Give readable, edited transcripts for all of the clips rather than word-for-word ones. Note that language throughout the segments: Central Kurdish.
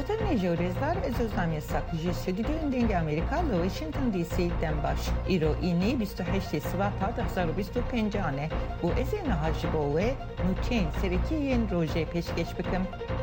Şatoten Nejorezlar ezozami sakıcı stüdyo denge Amerika ve Washington DC'den baş. İro ini 28 Şubat 2025 ane. Bu ezene hacıbo ve nuçen sereki yen roje peşkeş bıkım.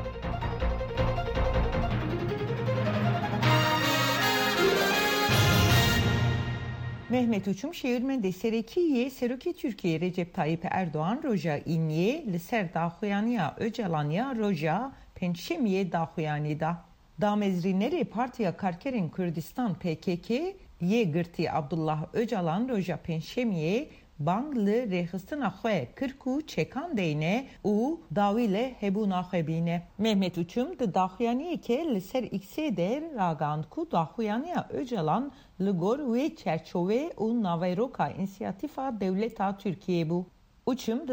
Mehmet Uçum şehirmende Serekiye Seruki Türkiye Recep Tayyip Erdoğan roja inye li ser daxuyaniya Öcalaniya roja penşemiye daxuyanida. Damezrineri Partiya Karkerin Kürdistan PKK ye gırti Abdullah Öcalan roja penşemiye Banglı rehistana xwe kirku çekan deyne u davile hebuna xwebine. Mehmet Uçum de daxuyaniye ke li ser ikse der ragand ku daxuyaniya Öcalan li gor ve çerçove u navayroka inisiyatifa devleta Türkiye bu. Uçum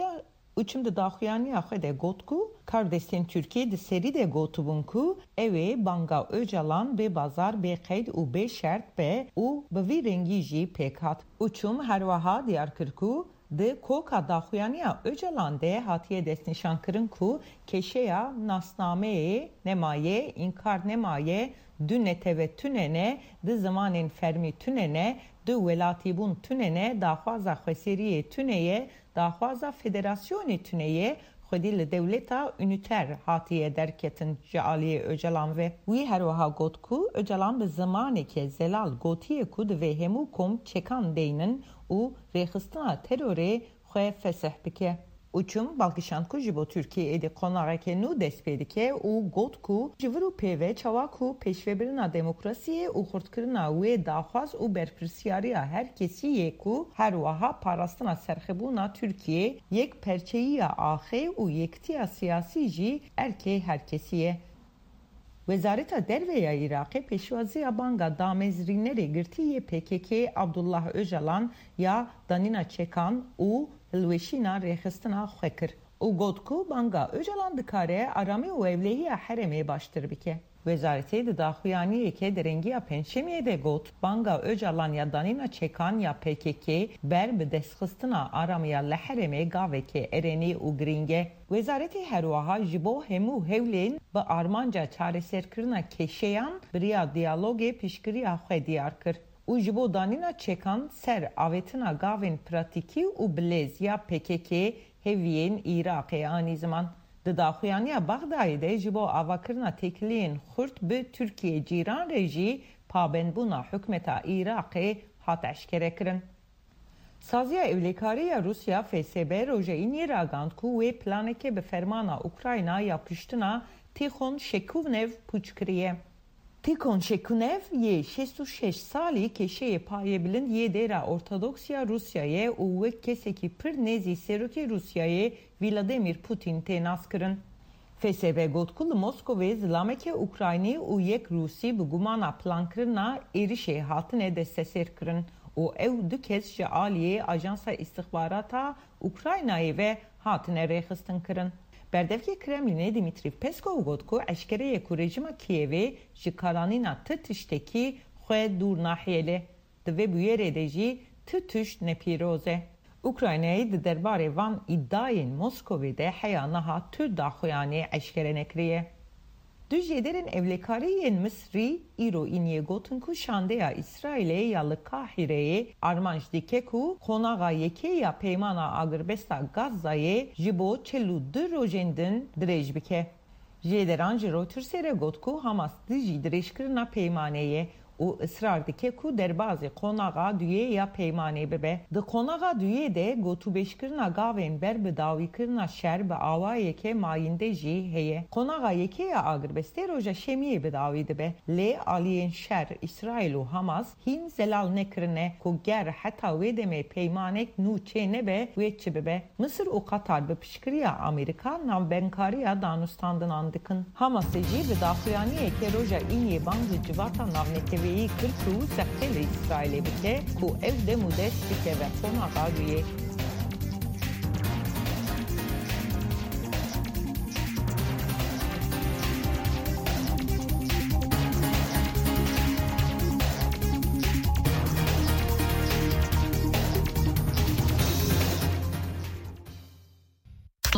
de daxuyaniya xwe de gotku kardeşin Türkiye de seri de gotubun ku eve banga Öcalan be bazar be qeyd u be şert be u be rengi jî pekat. Uçum herwaha diyar kirku de koka daxuyaniya Öcalan de hatiye desnişan kırın ku keşeya nasnameye nemaye inkar nemaye dünete ve tünene de zamanin fermi tünene de velatibun tünene daxwaza xweseriye tüneye daxwaza federasyoni tüneye xwedî devleta üniter hatiye derketin ji aliyê Öcalan ve wî herwiha got ku Öcalan bi zamaneke zelal gotiye ku divê hemû kom çekan deynin û rêxistina terorê xwe fesih bike. Uçum balkişand ku ji bo Türkiye'ye de qonareke nû dest pê dike û got ku ji vir û pêve çawa ku pêşvebirina demokrasiyê û xurtkirina wê daxwaz û berpirsiyariya her kesiyê ku herwiha parastina serxwebûna Türkiye yek perçeyiya axê û yektiya siyasî jî erkê herkesiye. Wezareta Derveya Iraqê pêşwaziya banga damezrînerê girtiyê PKK Abdullah Öcalan ya Danina Çekan û hilweşîna rêxistina xwe kir. û got ku banga Öcalan dikare aramî û evlehiya herêmê baştir bike. Wezaretê di daxuyaniyeke derengiya penşemiyê de got banga Öcalan ya Danina Çekan ya PKK ber bi destxistina aramiya li herêmê gaveke erenî û giring. Wezaretê herwiha ji bo hemû hewlên bi armanca çareserkirina keşeyan biriya diyalogê piştgiriya xwe diyar kir. û ji bo danîna çekan ser avetina gavên pratikî û bilêz ya PKK heviyên Iraqê anî ziman. Di daxuyaniya Baxdayê de ji bo avakirina têkiliyên xurt bi Türkiye cîran re jî pabendbûna hikûmeta Iraqê hat eşkere kirin. Saziya Evlêkariya Rusya FSB roja înî ragand ku wê planeke bi fermana Ukrayna ya piştina Tîxon Şekûnev pûç kiriye. Tîxon Şekûnev yê 66 salî keşeyê payê bilind yê dêra Ortodoksiya Rusyayê û wek kesekî pir nêzî serokê Rusyayê Vladimir Putin tê nas kirin. FSB got ku li Moskowê zilameke Ukraynî û yek Rusî bi gumana plankirina êrişê hatine desteser kirin û ew du kes ji aliyê Ajansa İstixbarata Ukraynayê ve hatine rêxistin kirin. Berdevkê Kremlinê Dimitrî Peskov got ku eşkereyê ku rejima Kievê ji karanîna ti tiştekî xwe dûr nahiyê. Di vê bûyerê de jî ti tişt nepîroz e. Ukraynayê di derbarê van îdayên Moskowê de heya niha tu daxuyanê eşkere nekiriye. Du jêderên evlêkariyên Misrî îro îniyê gotin ku şandeya İsraîlê ya li Kahireyê armanc dike ku qonaxa yekê ya peymana agirbesta Gazayê ji bo 42 rojên din dirêj bike. Jêderan ji Reutersê re got ku Hamas di jî dirêjkirina peymaneyê û ısrar dike ku derbazê qonaxa duyê ya peymanê bibe. Di qonaxa duyê de gotûbêjkirina gavên ber bi dawîkirina şer bi awayeke mayînde jî heye. Qonaxa yekê ya agirbestê roja şemiyê bi dawî dibe. Lê aliyên şer İsraîl û Hamas hîn zelal nekirine ku ger heta wê demê peymanek nû çê nebe wê çi bibe. Mısır û Qatar bi piştgiriya Amerîka navbenkariya danustandinan dikin. Hamasê jî bi daxuyaniyeke roja îniyê bang ji civata navnetevî Vî kirk û sextê li İsraîlê bike ku ew dem û dest bike ve qonaxa duyê.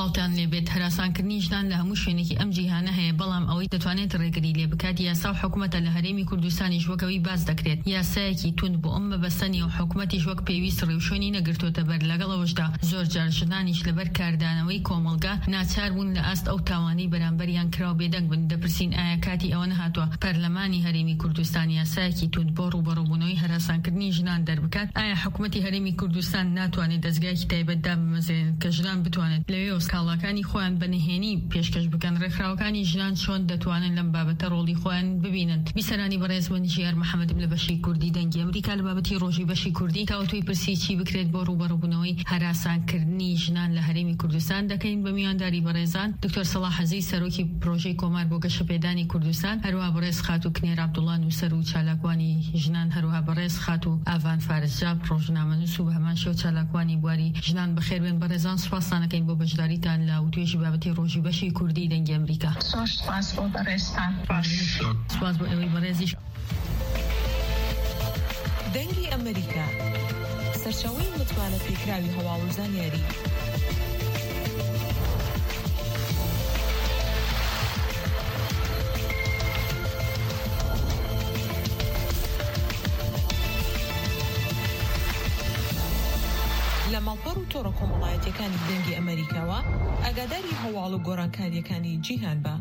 باڵتان لێبێت هەراسانکردنی ژنان لە هەموو شوێنێکی ئەم جیهانە هەیە بەڵام ئەوەی دەتوانێت ڕێگری لێ بکات یاسا و حکوومەتە لە هەرێمی کوردستانی وەکەوەی باز دەکرێت یاسایەکی تون بۆ ئەم بەبەستنی و حکوومەتیش وەک پێویست ڕێوشۆنی نەگرتوتە بەر لەگەڵەوەشدا زۆر جار ژنانیش لەبەر کاردانەوەی کۆمەڵگا ناچار بوون لە ئاست ئەو تاوانی بەرامبەریان کراو بێدەنگ بن دەپرسین ئایا کاتی ئەوە نەهاتووە پەرلەمانی هەرێمی کوردستان یاسایەکی تون بۆ ڕوبەڕووبوونەوەی هەراسانکردنی ژنان دەربکات ئایا حکوومەتی هەرێمی کوردستان ناتوانێت دەستگایەکی تایبەتدا بمەزێن کە ژنان بتوانێت لەوێ ئۆسکاڵاکانی خۆیان بەنهێنی پێشکەش بکەن ڕێکخراوەکانی ژنان چۆن دەتوانن لەم بابەتە ڕۆڵی خۆیان ببینن بیسەرانی بەڕێز بەنژیار محەممەدم لە بەشی کوردی دەنگی ئەمریکا لە بابەتی ڕۆژی بەشی کوردی تاوتوی پرسی چی بکرێت بۆ ڕوبەڕووبوونەوەی هەراسانکردنی ژنان لە هەرێمی کوردستان دەکەین بە میوانداری بەڕێزان دکتۆر سەلاح حەزی سەرۆکی پرۆژەی کۆمار بۆ گەشەپێدانی کوردستان هەروەها بەڕێز خاتوو کنێر عەبدوڵڵا نووسەر و چالاکوانی ژنان هەروەها بەڕێز خاتوو ئاڤان فارسجاب ڕۆژنامەنووس و بە هەمان شێوە چالاکوانی بواری ژنان بەخێربێن بەڕێزان سوپاسان دەکەین بۆ بەشداریتان لە وتوێژی بابەتی ڕۆژی بەشی کوردی دەنگی ئەمریکا سپاس بۆ بەڕێزتان سپاس بۆ ئێوەی بەڕێزیش دەنگی ئەمریکا سەرچاوەی متمانە پێکراوی هەواڵ و زانیاری لە ماڵپەڕ و تۆڕە کۆمەڵایەتیەکانی دەنگی ئەمریکاوە ئاگاداری هەواڵ و گۆڕانکاریەکانی جیهان بە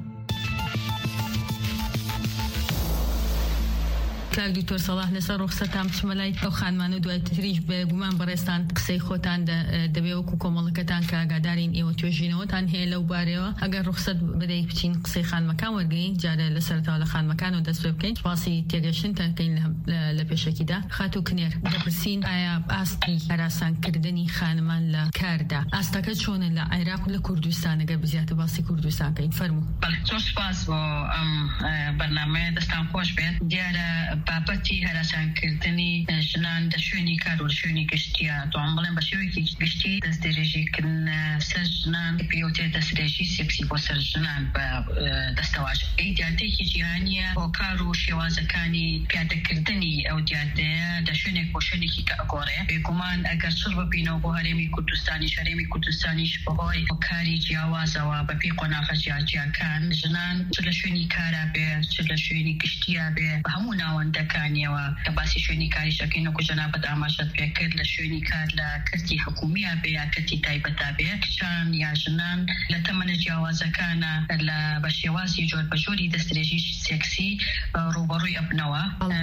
کاک دکتۆر سەلاح لەسەر ڕوخسەتان بچمە لای ئەو خانمانە دوای تریش بێگومان بەڕێستان قسەی خۆتان دەبێ وەکو کۆمەڵەکەتان کە ئاگادارین ئێوە توێژینەوەتان هەیە لەو بارەوە ئەگەر ڕوخسەت بدەیت بچین قسەی خانمەکان وەرگین جارە لەسەرتاوە لە خانمەکانەوە دەست پێ بکەین سپاسی تێگەشتنتان بکەین لە پێشەکیدا خاتوو کنێر دەپرسین ئایا ئاستی هەراسانکردنی خانمان لە کاردا ئاستەکە چۆنە لە عێراق و لە کوردستان ئەگەر بزیاتر باسی کوردستان کەین فەرموو زۆر سپاس بۆ ئەم بەرنامەیە دەستان خۆش بێت دیارە بابەتی هەراسانکردنی ژنان لە شوێنی کار و شوێنی گشتیە دوام بڵێن بە شێوەیەکی گشتی دەستدرێژیکردن سەر ژنان پێوتێت دەستدرێژی سێکسی بۆ سەر ژنان بە دەستەواژ دیاتێکی جیهانیە بۆ کار و شێوازەکانی پیادەکردنی ئەو دیاتەیە لە شوێنێک بۆ شوێنێکی کە ئەگۆڕێ بێگومان ئەگەر چڕ ببینەوە بۆ هەرێمی کوردستانیش بەهۆی کاری جیاوازەوە بەپێی قۆناغە جیاجیاکان ژنان چ لە شوێنی کارا بێ چ لە شوێنی گشتیە بێ بە هەموو ناوەندەکانیەوە کە باسی شوێنی کاریش دەکەین وەکو جەنابەت ئاماژەت پێ کرد لە شوێنی کار لە کەرتی حکومیە بێ یا کەرتی تایبەتا بێ کچان یا ژنان لە تەمەنە جیاوازەکانە لە بە شێوازی جۆر بە جۆری دەستدرێژی سێکسی ڕوبەڕووی ئەبنەوە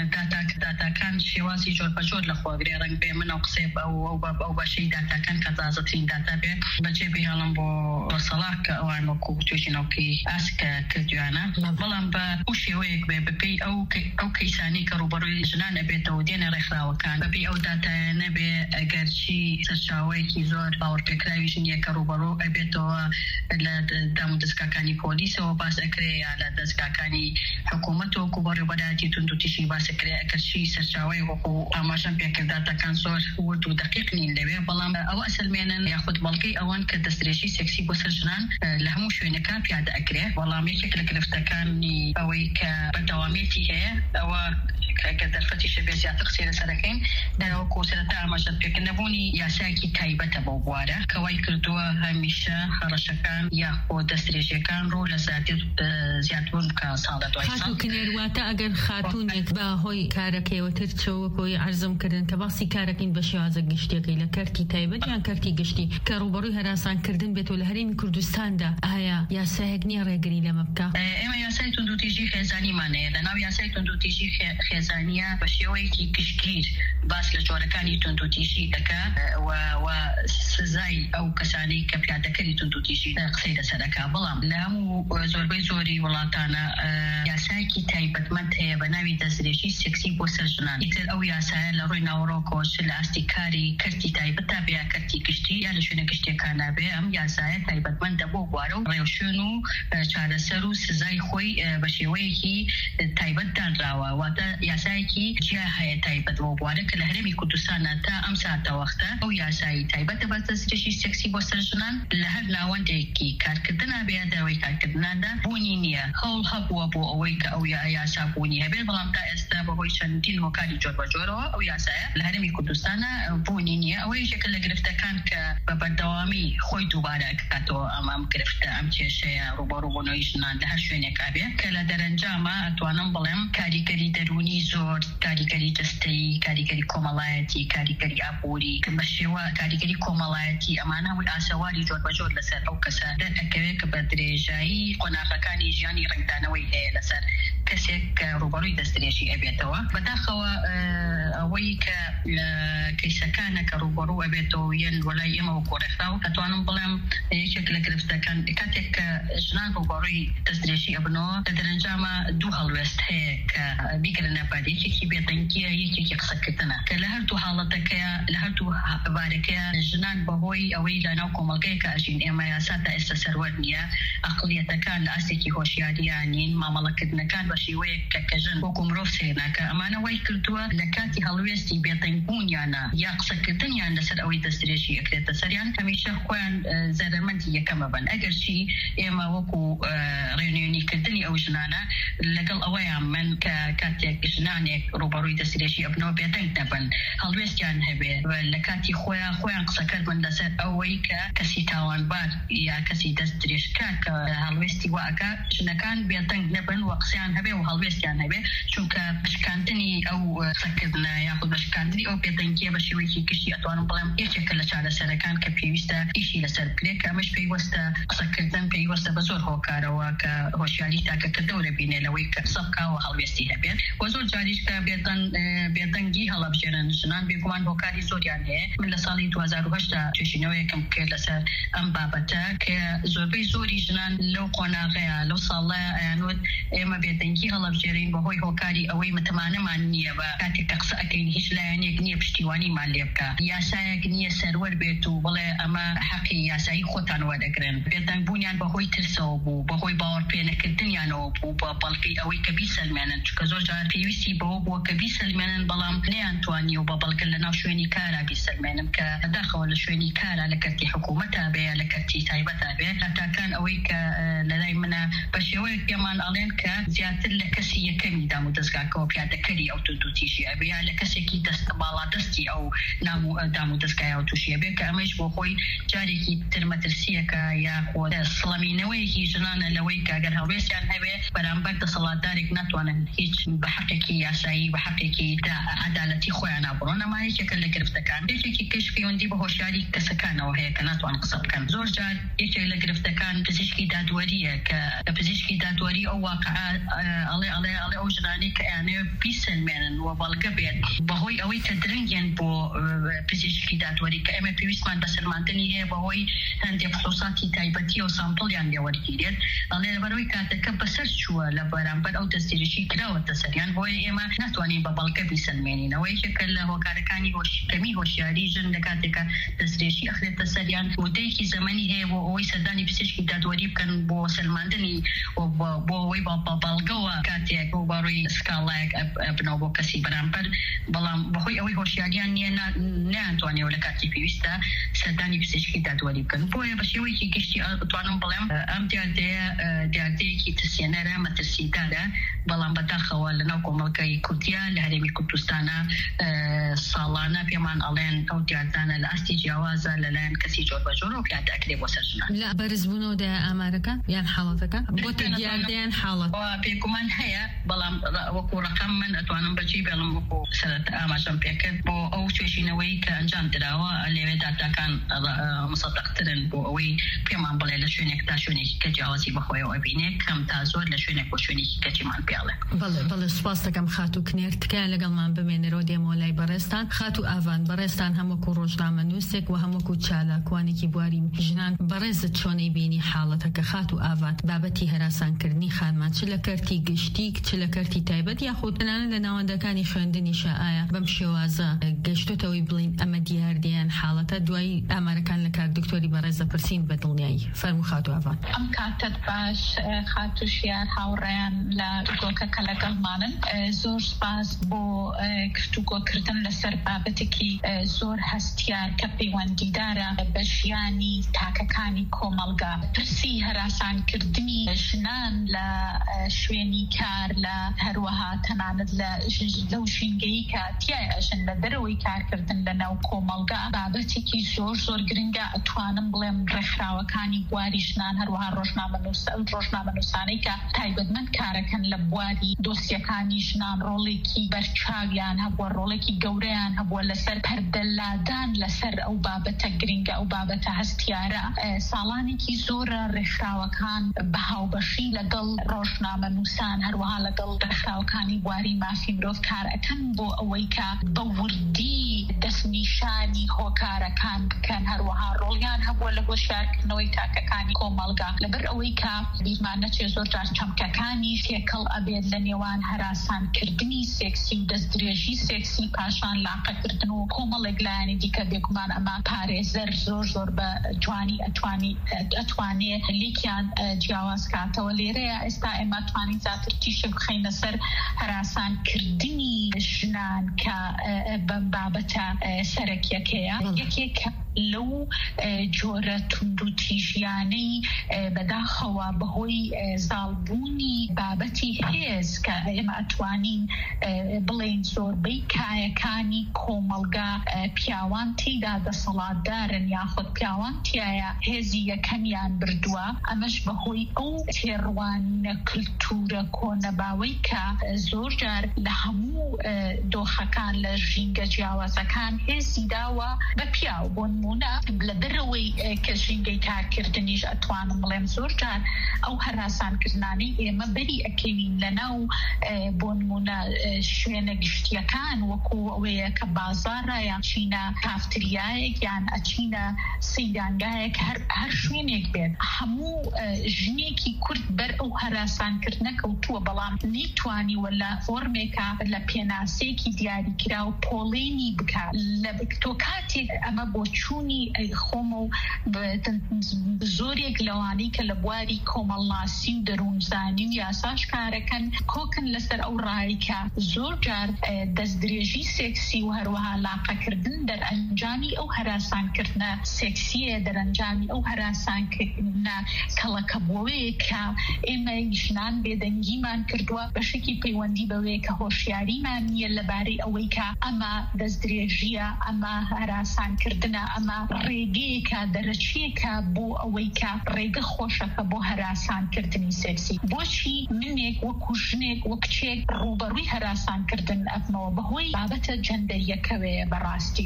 داتاکان شێوازی جۆر بە جۆر لە خۆگرێ ڕەنگ بێ من ئەو قسەی ئەو بەشەی داتاکان کە تازەترین داتا بێ بەجێ بهێڵم بۆ سەلاح کە ئەوان وەکو توێژینەوەکەی ئاسکە کردویانە بەڵام بە ئەو شێوەیەک بێ بپێی ئەو کەیسانی کە ڕوبەڕووی ژنان ئەبێتەوە دێنە ڕێکخراوەکان بەپێی ئەو داتایانە بێ ئەگەرچی سەرچاوەیەکی زۆر باوەڕپێکراوی ژنیە کە ڕوبەڕوو ئەبێتەوە لە دام و دەستگاکانی پۆلیسەوە باس ئەکرێ یا لە دەستگاکانی حکوومەت وەکو بەڕێوەبەداتی تونند و تیشی باس ئەکرێ ئەگەرچی سەرچاوەی وەکو ئاماژەم پێکرد داتاکان زۆر ورد و دقیق نین لەوێ بەڵام ئەوە ئەسلمێنن یاخود بەڵگەی ئەوان کە دەستدرێژی سێکسی بۆ سەر ژنان لە هەموو شوێنەکان پیادە ئەکرێ بەڵام یەکێک لە گرفتەکانی ئەوەی کە بەردەوامیەتی هەیە ئەوە کە دەرفەتی شەبێ زیاتر قسەی لەسەرەکەین وەکو سەرەتا ئاماژەت پێکرد نەبوونی یاسایەکی تایبەتە بۆ بوارە کەوای کردووە هەمیشە هەڕەشەکان یاخۆ دەستدرێژیەکان ڕۆ لە زیادبوون بکە ساڵە دوای ساڵ خاتوو کنێرواتە ئەگەر خاتوونێک بە هۆی کارەکەیەوەتر چەوەکۆی عەرزم کردن کە باسی کارەکەین بە شێوازە گشتیەکەی لە کەرتی تایبەت یان کەرتی گشتی کە ڕوبەڕووی هەراسانکردن بێتەوە لە هەرێمی کوردستاندا ئایا یاسایەک نییە ڕێگری لەمە بکە ئێمە یاسای توندوتیژی خێزانیمانەیە لەناو یاسای توندوتیژی خێزانیە بە شێوەیەکی گشتگیر باس لە جۆرەکانی توندوتیژی دەکا و سزای ئەو کەسانی کە پیادەکەری توندوتیژی قسەی لەسەرەکا بەڵام لە هەموو زۆربەی زۆری وڵاتانە یاسایەکی تایبەتمەند هەیە بە ناوی دەستدرێژی سێکسی بۆ سەر ژنان ئیتر ئەو یاسایە لە ڕووی ناوەڕۆکۆش لە ئاستی کاری کەرتی تایبەتە بێ یا کەرتی گشتی یا لە شوێنە گشتیەکانە بێ ئەم یاسایە تایبەتمەندە بۆ بوارە و ڕێوشێن و چارەسەر و سزای خۆی بە شێوەیەکی تایبەت دانراوە واتە یاسایکی جاهای تایبەت بۆ بوارە کە لە هەرێمی کوردستانە تا ئەم ساتە وەختە ئەو یاسایی تایبەتە بە دەستێکی سێکسی بۆ سەر ژنان لە هەر ناوەندێکی کارکردنا بێ داوای کارکردنادا بوونی نییە هەوڵ هەبووە بۆ ئەوەی کە ئەو یاسا بوونی هەبێ بەڵام تا ئێستا بەهۆی چەندین هۆکاری جۆر بە جۆرەوە ئەو یاسایە لە هەرێمی کوردستانە بوونی نییە ئەوەی یەکێکە لە گرفتەکان کە بە بەردەوامی خۆی دووبارە ئەکاتەوە ئەم گرفتە ئەم کێشەیە ڕوبەڕووبوونەوەی ژنان لە هەر شوێنێکا بێ کە لە دەرەنجامە ئەتوانم بڵێم کاریگەری دەرونی زۆر کاریگەری جستەیی کاریگەری کۆمەڵایەتی کاریگەری ئابووری بە شێوە کاریگەری کۆمەڵایەتی ئەمانەوەی ئاسەواری جۆر بە جۆر لەسەر ئەو کەسە دەرەکەوێت کە بە درێژایی قۆناغەکانی ژیانی ڕنگدانەوەی هەیە لەسەر کەسێک کە ڕوبەڕووی دەستدرێژی ئەبێتەوە بەداخەوە ئەوەی کە کەیسەکانە کە ڕوبەڕوو ئەبێتەوە یەن وەلای ئێمە وەکو ڕێکخراو ئەتوانم بڵێم یەکێک لە گرفتەکان کاتێک کە ژنان ڕوبەڕووی دەستدرێژی ئەبنەوە لە دەرەنجامە دوو هەڵوێست هەیە کە بیگرنە بەر یەکێکی بێدەنگیە یەکێکی قسەکردنە کە لە هەردوو حاڵەتەکەیە لە هەردوو بارەکەیە ژنان بەهۆی ئەوەی لە ناو کۆمەڵگەیەکە ئەژین ئێمە یاسا تا ئێستا سەروەر نییە ئەقڵیەتەکان لە ئاستێکی هۆشیاریانین مامەڵەکردنەکان بە شێوەیەک کە ژن وەکو مرۆڤ سێناکە ئەمانە وای کردووە لە کاتی هەڵوێستی بێدەنگبوونیانە یا قسەکردنیان لەسەر ئەوەی دەستدرێژی ئەکرێتە سەریان هەمیشە خۆیان زەرمەندی یەکەمە بن ئەگەرچی ئێمە وەکو ڕێنێنیکردنی ئەو ژنانە لەگەڵ ئەوەیان من کە کاتێک ژنانێک ڕوبەڕووی دەستدرێژی ئەبنەوە بێدەنگ نەبن هەڵوێستیان هەبێ لە کاتی خۆیان قسەکرد بن لەسەر ئەوەی کە کەسی تاوانبار یا کەسی دەستدرێژکە کە هەڵوێستی واکە ژنەکان بێدەنگ نەبن و قسەیان هەبێ و هەڵوێستیان هەبێ چونکە بشکاندنی ئەو قسەکردنە یاخود بشکاندنی ئەو بێدەنگیە بە شێوەیەکی گشتی ئەتوانم بڵێم یەکێکە لە چارەسەرەکان کە پێویستە ئیشی لەسەر بکرێت کە ئەمەش پێیوەستە قسەکردن پێیوەستە بە زۆر هۆکارەوە کە هۆشیاری تاکەکردەوە لەبینێ لەوەی کە قسە بکاوە هەڵوێستی هەبێت و زۆر جاریش کە بێدەنگی هەڵەبژێرن ژنان بێگومان هۆکاری زۆریان هەیە من لە ساڵی 2008 توێژینەوەیەکم کرد لەسەر ئەم بابەتە کە زۆربەی زۆری ژنان لەو قۆناغەیە لەو ساڵە ئەیانوت ئێمە بێدەنگی هەڵەبژێرین بەهۆی هۆکاری ئەوەی متمانەمان نییە بە کاتێک کە قسە ئەەکەین هیچ لایەنێک نییە پشتیوانیمان لێ بکە یاسایەک نییە سەروەر بێت و بڵێ ئەمە حەقی یاسایی خۆتان وەدەگرن بێدەنگبوونیان بەهۆی ترسەوە بوو بەهۆی باوەڕ پێنەکردنیانەوە بوو بە بەڵگەی ئەوەی کە بیسەلمێنن چونکە زۆر جار پێویستی بەوە بووە کە بیسەلمێنن بەڵام نەیانتوانی و بە بەڵگە لە ناو شوێنی کارا بیسەلمێنن کە داخەوە لە شوێنی کارا لە کەرتی حکوومەتا بێ لە کەرتی تایبەتا بێ هەتاکان ئەوەی کە لەلای منە بە شێوەیەک پێمان ئەڵێن کە زیاتر لە کەسی یەکەمی دام و دەستگاکەوە پیادەکەری ئەو تووشی ئەبێ یا لە کەسێکی باڵا دەستی ئەو دام و دەستگایەوە تووشیە بێ کە ئەمەش بۆ خۆی جارێکی ترمەترسیەکە یا خۆ سڵەمینەوەیەکی ژنانە لەوەی کە ئەگەر هەڵوێستیان هەبێ بەرامبەر دەسەڵاتدارێک ناتوانن هیچ بە حەقێکی یاسایی بە حەقێکی عەدالەتی خۆیان نابڕۆن ئەمە یەکێکە لە گرفتەکان یەکێکی کەش پەیوەندی بە هۆشیاری کەسەکانەوە هەیە کە ناتوان قسە بکەن زۆر جار یەکێک لە گرفتەکان پزیشکی دادوەریە کە پزیشکی دادوەری ئەو واقعە ئەڵێ ئەو ژنانی کە ئەیانەوێ بیسەلمێنن و بەڵگە بێت بەهۆی ئەوەی کە درەنگیان بۆ پزیشکی دادوەری کە ئێمە پێویستمان بە سەلماندنی هەیە بەهۆی هەندێک فحوساتی تایبەتی و سامپڵیان لێوەرگیرێت ئەڵێ لەبەرەوەی کاتەکە بەسەر چووە لە بەرامبەر ئەو دەستدرێژی کراوەتە سەریان بۆیە ئێمە ناتوانین بە بەڵگە بیسەلمێنینەوە یەکێکە لە هۆکارەکانی کەمی هۆشیاری ژن لە کاتێکە دەستدرێژی ئەخرێتە سەریان مودەیەکی زەمەنی هەیە بۆ ئەوەی سەردانی پزیشکی دادوەری بکەن بۆ سەلماندنی بۆ ئەوەی بە بەڵگەوە کاتێک ڕوبەڕووی سکاڵایەک بنەوە بۆ کەسی بەرامبەر بەڵام بەهۆی ئەوەی هۆشیاریان نییە نەیانتوانێەوە لە کاتی پێویستە سەردانی پزیشکی دادوەری بکەن بۆیە بە شێوەیەکی گشتی ئەتوانم بڵێم ئەم دیاردەیەکی ترسێنەرە مەترسیدارە بەڵام بەداخەوە لەناو کۆمەڵگەی کوردیا لە هەرێمی کوردستانە ساڵانە پێمان ئەڵێن ئەو دیاردانە لە ئاستی جیاوازە لەلایەن کەسی جۆر بە جۆر و پیادە ئەکرێ بۆ سەر ژنان لە بەرزبوونەوە ئامارەکە یان حاڵەتەکە بۆتە دیاردەیان حاڵەت پێگومان هەیە بەڵام وەکو ڕقم من ئەتوانم بەجێ بێڵم وەکو سەرەتا ئاماژەم پێکرد بۆ ئەو توێژینەوەی کە ئەنجام درراوە لەوێ داتاکان مصدقترن بۆ ئەوەی پێمان بڵێ لە شوێنێک تا شوێنێکی کە جیاوازی بەخۆیەوە بینێ کەم تا زۆر لە شوێنێک بۆ شوێنێکی کەچیمان پێڵێ بەڵێ سوپاس دەکەم خاتو کنێر تکایە لەگەڵمان بمێنەرەوە دێمەوە لای بەڕێستان خاتو ئاوان بەڕێستان هەمووکو ڕۆژنامە نووسێک و هەمووکو چالاکوانێکی بواری ژنان بەڕێزت چۆنەی بینی حاڵەتەکە خاتو ئاوات بابەتی هەراسانکردنی خانمان چ لە کەرتی گشتی چ لە کەرتی تایبەت یاخود تەنانەت لە ناوەندەکانی خوێندنی شائایە بەم شێوازە گەشتۆتەوەی بڵین ئەمە دیاردیان حاڵەتە کاتە دوای ئامارەکان لە کار دکتۆری بەڕێزە پرسین بە دڵنیایی. فەرموو خاتو ئاڤان. ئەم کاتت باش خاتوشیار هاوڕێیان لە گۆکەکە لەگەڵمانن. زۆر سپاس بۆ گفتوگۆکردن لەسەر بابەتێکی زۆر هەستیار کە پەیوەندیدارە بە ژیانی تاکەکانی کۆمەڵگا. پرسی هەراسانکردنی ژنان لە شوێنی کار لە هەروەها تەنانەت لەو ژینگەی کە تایەژن لە دەرەوەی کارکردن لە ناو کۆمەڵگا بابەتێکی زۆر زۆر گرنگە. ئەتوانم بڵێم ڕێکخراوەکانی بواری ژنان هەروەها ڕۆژنامەنووسانەی کە تایبەتمەند کارەکەن لە بواری دۆسیەکانی ژنان ڕۆڵێکی بەرچاویان هەبووە، ڕۆڵێکی گەورەیان هەبووە لەسەر پەردەلادان لەسەر ئەو بابەتە گرنگە، ئەو بابەتە هەستیارە. ساڵانێکی زۆرە ڕێکخراوەکان بە هاوبەشی لەگەڵ ڕۆژنامەنووسان هەروەها لەگەڵ ڕێکخراوەکانی بواری مافی مرۆڤ کارەکەن بۆ ئەوەی کە بە وردی دەستنیشانی هۆکارەکان بکەن، هەروەها ڕۆڵیان هەبووە لە هۆشیارکردنەوەی تاکەکانی کۆمەڵگا لەبەر ئەوەی کە بیرمان نەچێت زۆر جار چەمکەکانی تێکەڵ ئەبێت لە نێوان هەراسانکردنی سێکسی و دەستدرێژی سێکسی پاشان لاقەکردن و کۆمەڵێک لایەنی دیکە بێگومان ئەمە پارێزەر زۆر زۆر بە جوانی ئەتوانێ لیکیان جیاواز کاتەوە. لێرەیە ئێستا ئێمە توانین زیاتر تیشک بخەینە سەر هەراسانکردنی ژنان کە بەم بابەتە سەرەکیەکەیە. یەکێک لەو جۆرە توندوتیژیانەی بەداخەوە بەهۆی زاڵبوونی بابەتی هێز کە ئێمە ئەتوانین بڵێن زۆربەی کایەکانی کۆمەڵگا پیاوان تێیدا دەسەڵاتدارن یاخود پیاوان تایە هێزی یەکەمیان بردووە. ئەمەش بەهۆی ئەو تێڕوانە کلتورە کۆنەباوەی کە زۆر جار لە هەموو دۆخەکان لە ژینگە جیاوازەکان هێزی داوە بە پیاو. بۆ نمونە لە دەرەوەی کە ژینگەی کارکردنیش ئەتوانم بڵێم زۆر جار ئەو هەراسانکردنانەی ئێمە بەری ئەکەوین لەناو بۆ نمونە شوێنە گشتیەکان وەکو ئەوەیە کە بازارە یان چینە کافتریایەک یان ئەچینە سەیدانگایەک هەر شوێنێک بێت هەموو ژنێکی کورد بەر ئەو هەراسانکردنە کەوتووە، بەڵام نەیتوانی وەلا فۆرمێکە لە پێناسەیەکی دیاریکرا و پۆڵێنی بکات. لە تۆ کاتێک ئەمە بۆ چوونی خۆمە و زۆرێک لەوانەی کە لە بواری کۆمەڵناسی و دەروونزانی و یاساش کارەکەن کۆکن لەسەر ئەو ڕایکە زۆر جار دەستدرێژی سێکسی و هەروەها لاقەکردن دەرئەنجامی ئەو هەراسانکردنە سێکسیە، دەرەنجامی ئەو هەراسانکردنە کەڵەکەبووەیە کە ئێمە ژنان بێدەنگیمان کردووە. بەشێکی پەیوەندی بەوەیە کە هۆشیاریمان نییە لەبارەی ئەوەی کە ئەمە دەستدرێژیە، ئەمە هەراسانکردنە، ئەمە ڕێگەیەکە دەرەچیەکە بۆ ئەوەی کە ڕێگە خۆشەکە بۆ هەراسانکردنی سێکسی. بۆچی منێک وەکو ژنێک وەک کچێک ڕوبەڕووی هەراسانکردن ئەبمەوە؟ بەهۆی بابەتە جەندەریەکەوەیە. بەڕاستی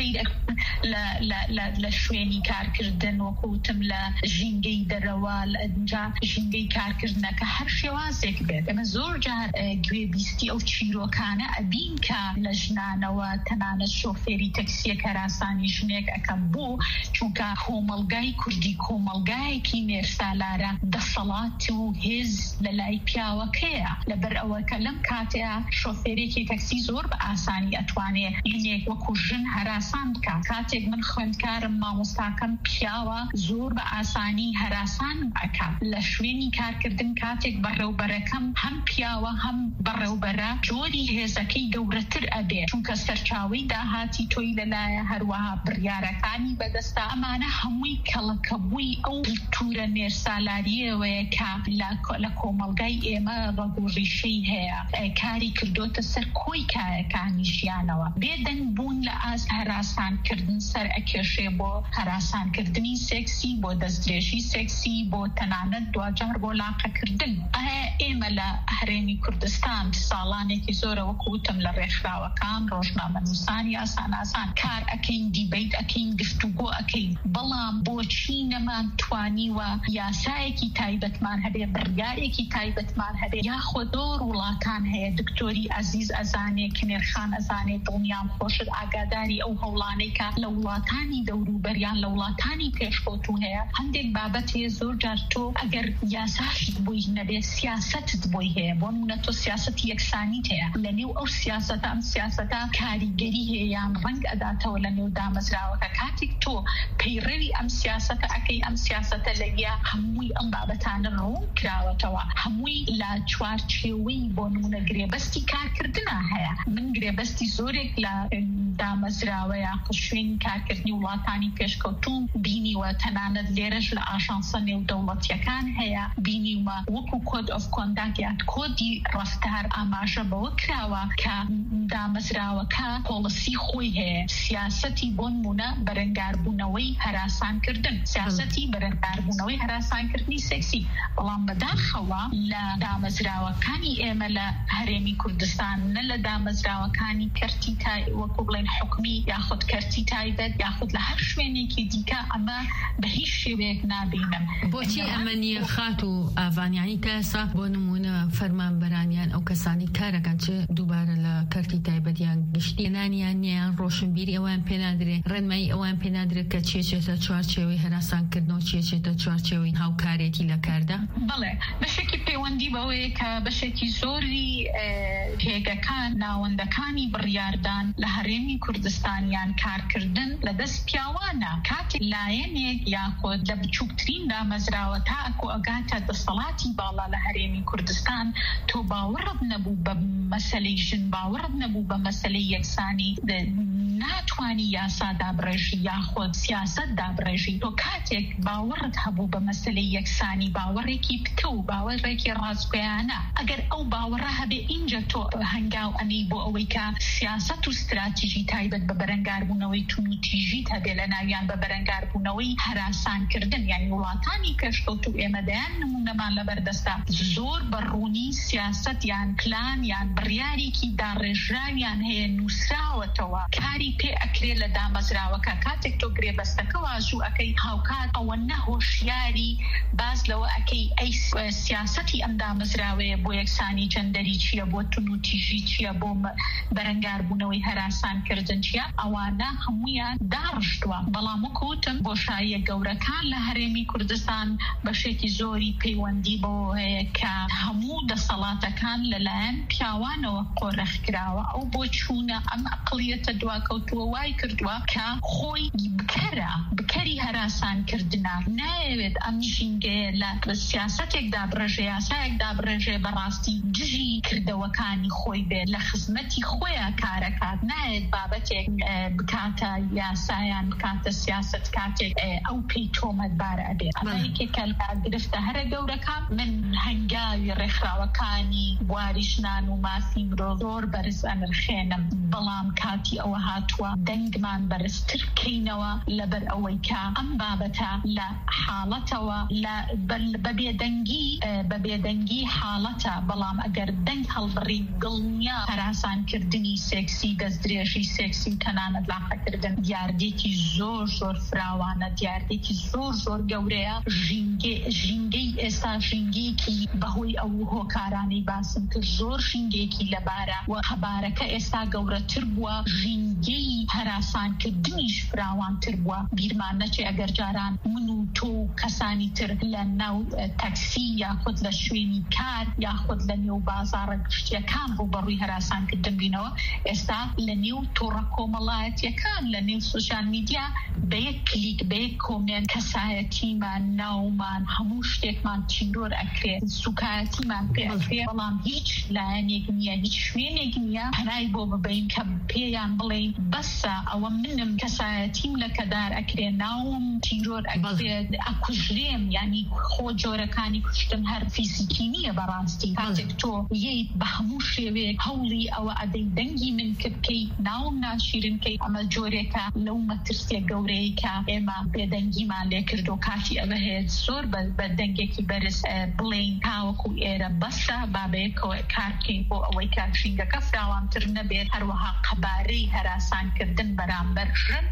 لە شوێنی کارکردن وەکوتم لە ژینگەی دەرەوە لەجا ژینگەی کارکردنەکە هەر شێوازێک بێت. ئەمە زۆر جار گوێبیستی ئەو چیرۆکانە ئەبین کە لە ژنانەوە تەنانەت شۆفێری تەکسیەک هەراسانی ژنێک ئەەکەم بۆ چونکە کۆمەڵگای کوردی کۆمەڵگایەکی نێرسالارە دەسەڵات و هێز لە لای پیاوەکەیە. لەبەر ئەوە کە لەم کاتەیە شۆفێرێکی تەکسی زۆر بە ئاسانی ئەتوانێت ژنێک وەکو ژن هەراسان بکات. کاتێک من خوێندکارم مامۆستاکەم پیاوە زۆر بە ئاسانی هەراسان ئەکات. لە شوێنی کارکردن کاتێک بەڕێوبەرەکەم هەم پیاوە هەم بەڕێوبەرە جۆری هێزەکەی گەورەتر ئەبێ چونکە سەرچاوی داهاتی تۆی لەلایە هەروەها بڕیارەکانی بەدەستا. ئەمانە هەمووی کەڵەکەبووی ئەو کلتورە نێرسالاریەوەیە کە لە کۆمەڵگای ئێمە ڕەگوڕیشەی هەیە کاری کردوتە سەر کۆی کایەکانی ژیانەوە. بێدەنگ بوون لە ئاز هەراسانکردن سەر ئەکێشێ بۆ هەراسانکردنی سێکسی، بۆ دەستدرێژی سێکسی، بۆ تەنانەت دوجار بۆ لاقەکردن. ئێمە لە هەرێمی کوردستان ساڵانێکی زۆرە وەکوتم لە ڕێکخراوەکان ڕۆژنامەنووسانی ئاسان کار ئەکەین، دیبیت ئەکەین، گفتوگۆ ئەکەین بکەین بەڵام بۆچی نەمانتوانیوە یاسایەکی تایبەتمان هەبێ بڕیارێکی تایبەتمان هەبێ یاخۆ دۆر وڵاتان هەیە دکتۆری عەزیز ئەزانێ کنێرخان ئەزانێ دڵنیام خۆشت ئاگاداری ئەو هەوڵانەی کە لە وڵاتانی دەوروبەریان لە وڵاتانی پێشکەوتوو هەیە هەندێک بابەت هەیە زۆر جار تۆ ئەگەر یاساشت بۆی نەبێ سیاستت بۆی هەیە بۆ نمونە تۆ سیاسەتی یەکسانیت هەیە لە نێو ئەو سیاسەتە ئەم سیاسەتە کاریگەری هەیە یان ڕەنگ ئەداتەوە لە نێو دامەزراوەکە کاتێک تۆ پەیڕەوی ئەم سیاسەتە ئەکەی ئەم سیاسەتە لەگیا هەمووی ئەم بابەتانە ڕوون کراوەتەوە هەمووی لە چوارچێوەی بۆ نمونە گرێبەستی کارکردنا هەیە من گرێبەستی زۆرێک لە دامەزراوە یاخود شوێنی کارکردنی وڵاتانی پێشکەوتوو بینیوە تەنانەت لێرەش لە ئاشانسە نێودەوڵەتیەکان هەیە بینیومە وەکو کۆد ئۆف کۆنداکت یان کۆدی ڕەفتار ئاماژە بەوە کراوە کە دامەزراوەکە پۆلیسی خۆی هەیە سیاسەتی بۆ نمونە بەرەنگاربوونەوەی هەراسانکردن سیاسەتی بەرەنگاربوونەوەی هەراسانکردنی سێکسی بەڵام بەداخەوە لە دامەزراوەکانی ئێمە لە هەرێمی کوردستان نە لە دامەزراوەکانی کەرتی وەکو بڵێن حکومی یاخود کەرتی تایبەت یاخود لە هەر شوێنێکی دیکە ئەمە بە هیچ شێوەیەک نابینم بۆچی ئەمە نیە خات و ئاڤانیانی تاسا بۆ نمونە فەرمانبەرانیان ئەو کەسانی کارەکەن چ دووبارە لە کەرتی تایبەتیان گشتێنانیان نیان ڕۆشنبیری ئەوان پێنادرێ ڕێنمایی ئەوان پێنادرێت کە چێچێتە چوارچێوەی هەراسانکردنەوە چێچێتە چوارچێوەی هاوکارێتی لە کاردا بەڵێ بەشێکی پەیوەندی بەوەیە کە بەشێکی زۆری پێگەکان ناوەندەکانی بڕیاردان لە هەرێمی کوردستانیان کارکردن لە دەست پیاوانە کاتێک لایەنێک یاخۆت لە بچووکترین دامەزراوە تا ئەکو ئەگاتە دەسەڵاتی باڵا لە هەرێمی کوردستان تۆ باوەڕت نەبوو بە مەسەلەی ژن باوەڕت نەبوو بە مەسەلەی یەکسانی ناتوانی یاسا دابڕێژی یاخۆت سیاست دابڕێژی تۆ کاتێک باوەڕت هەبوو بە مەسەلەی یەکسانی باوەڕێکی پکە و باوەڕێکی ڕاستگۆیانە ئەگەر ئەو باوەڕە هەبێ اینجا تۆ هەنگاو ئەنەی بۆ ئەوەی کە سیاست و استراتیژی تایبەت بە بەرەنگاربوونەوەی تون و تیژیت هەبێ لە ناویان بە بەرەنگاربوونەوەی هەراسانکردن یعنی وڵاتانی پێشکەوتوو ئێمە دەیان نمونەمان لەبەردەستا زۆر بەڕوونی سیاست یان پلان یان بڕیارێکی داڕێژراویان هەیە نووسراوەتەوە کاری پێ ئەکرێ لە دامەزراوەکە کاتێک تۆ گرێبەستەکە واژوو ئەەکەی هاوکات ئەوە نەهۆشیاری باز لەوە ئەەکەی ئەی سیاسەتی ئەم دامەزراوەیە بۆ یەکسانی جەندەری چییە بۆ تون و تیژی چییە بۆ بەرەنگاربوونەوەی هەراسانکردن چیە ئەوانە هەمویان داڕشتووە بەڵام وەکوتم بۆشاییە گەورەکان لە هەرێمی کوردستان بەشێکی زۆری پەیوەندی بۆ هەیە کە هەموو دەسەڵاتەکان لەلایەن پیاوانەوە قۆرەخ کراوە ئەو بۆ چوونە ئەم ئەقڵیەتە دواکەوتووە وای کردووە کە خۆی بکەری هەراسانکردنە نایەوێت ئەم ژینگەیە لە سیاسەتێکدا بڕێژێ یاسایەکدا بڕێژێ بەڕاستی دژی کردەوەکانی خۆی بێت لە خزمەتی خۆیان کارەکات نایەت بابەتێک بکاتە یاسایان بکاتە سیاست کاتێک ئەو پێی تۆمەتبار ئەبێت ئەمەیەکێکە لە گرفتە هەرە گەورەکان من هەنگاوی ڕێکخراوەکانی بواریشنان و ماسی مرۆ زۆر بەرز ئەنرخێنم بەڵام کاتی ئەوە هاتووە دەنگمان بەرزتر بکەینەوە لەبەر ئەوەی کە ئەم بابەتە لە حاڵەتەوە بە بێدەنگی حاڵەتە بەڵام ئەگەر دەنگ هەڵبڕین گڵنیا هەراسانکردنی سێکسی دەستدرێژی سێکسی و تەنانەت لاقەکردن دیاردێکی زۆر زۆر فراوانە دیاردێکی زۆر زۆر گەورەیە ژینگەی ئێستا ژینگەیەکی بەهۆی ئەو هۆکارانەی باسم کرد زۆر ژینگەیەکی لەبارە و هەبارەکە ئێستا گەورەتر بووە ژینگەی هەراسانکردنیش فراوانتر بووە بیرمان نەچێ ئەگەر جاران من و تۆ و کەسانی تر لە ناو تەکسی یاخود لە شوێنی کار یاخود لە نێو بازاڕە گشتیەکان بوو بەڕووی هەراسانکردن بینەوە ئێستا لە نێو تۆڕە کۆمەڵایەتیەکان لە نێو سوشیال میدیا بە یەک کلیک بە یەک کۆمنت کەسایەتیمان ناومان هەموو شتێکمان چیرۆر ئەکرێت سوکایەتیمان پێ ئەکرێ بەڵام هیچ لایەنێک نییە هیچ شوێنێک نییە هەنای بۆ ببین کە پێیان بڵێن بەسە ئەوە منم کەسایەتیم لە کەدار ئەکرێ ناوم چیرۆر ئەکرێت ئەکوژرێم یعنی خۆ جۆرەکانی کوشتن هەر فیزیکی نییە بەڕاستی کاتێک تۆ یەیت بە هەموو شێوەیەک هەوڵی ئەوە ئەدەی دەنگی من کردکەی ناوم ناشیرنکەی ئەمە جۆرێکە لەو مەترسیە گەورەی کە ئێمە بێدەنگیمان لێ کردو کاتی ئەوە هەیە زۆر بە دەنگێکی بەرز بڵێن تاوەکو ئێرە بەسە بابەیەکەوە کارکەین بۆ ئەوەی کارژینگەکە فراوانتر نەبێت هەروەها قەبارەی هەراسانکردن بەرامبەر ژن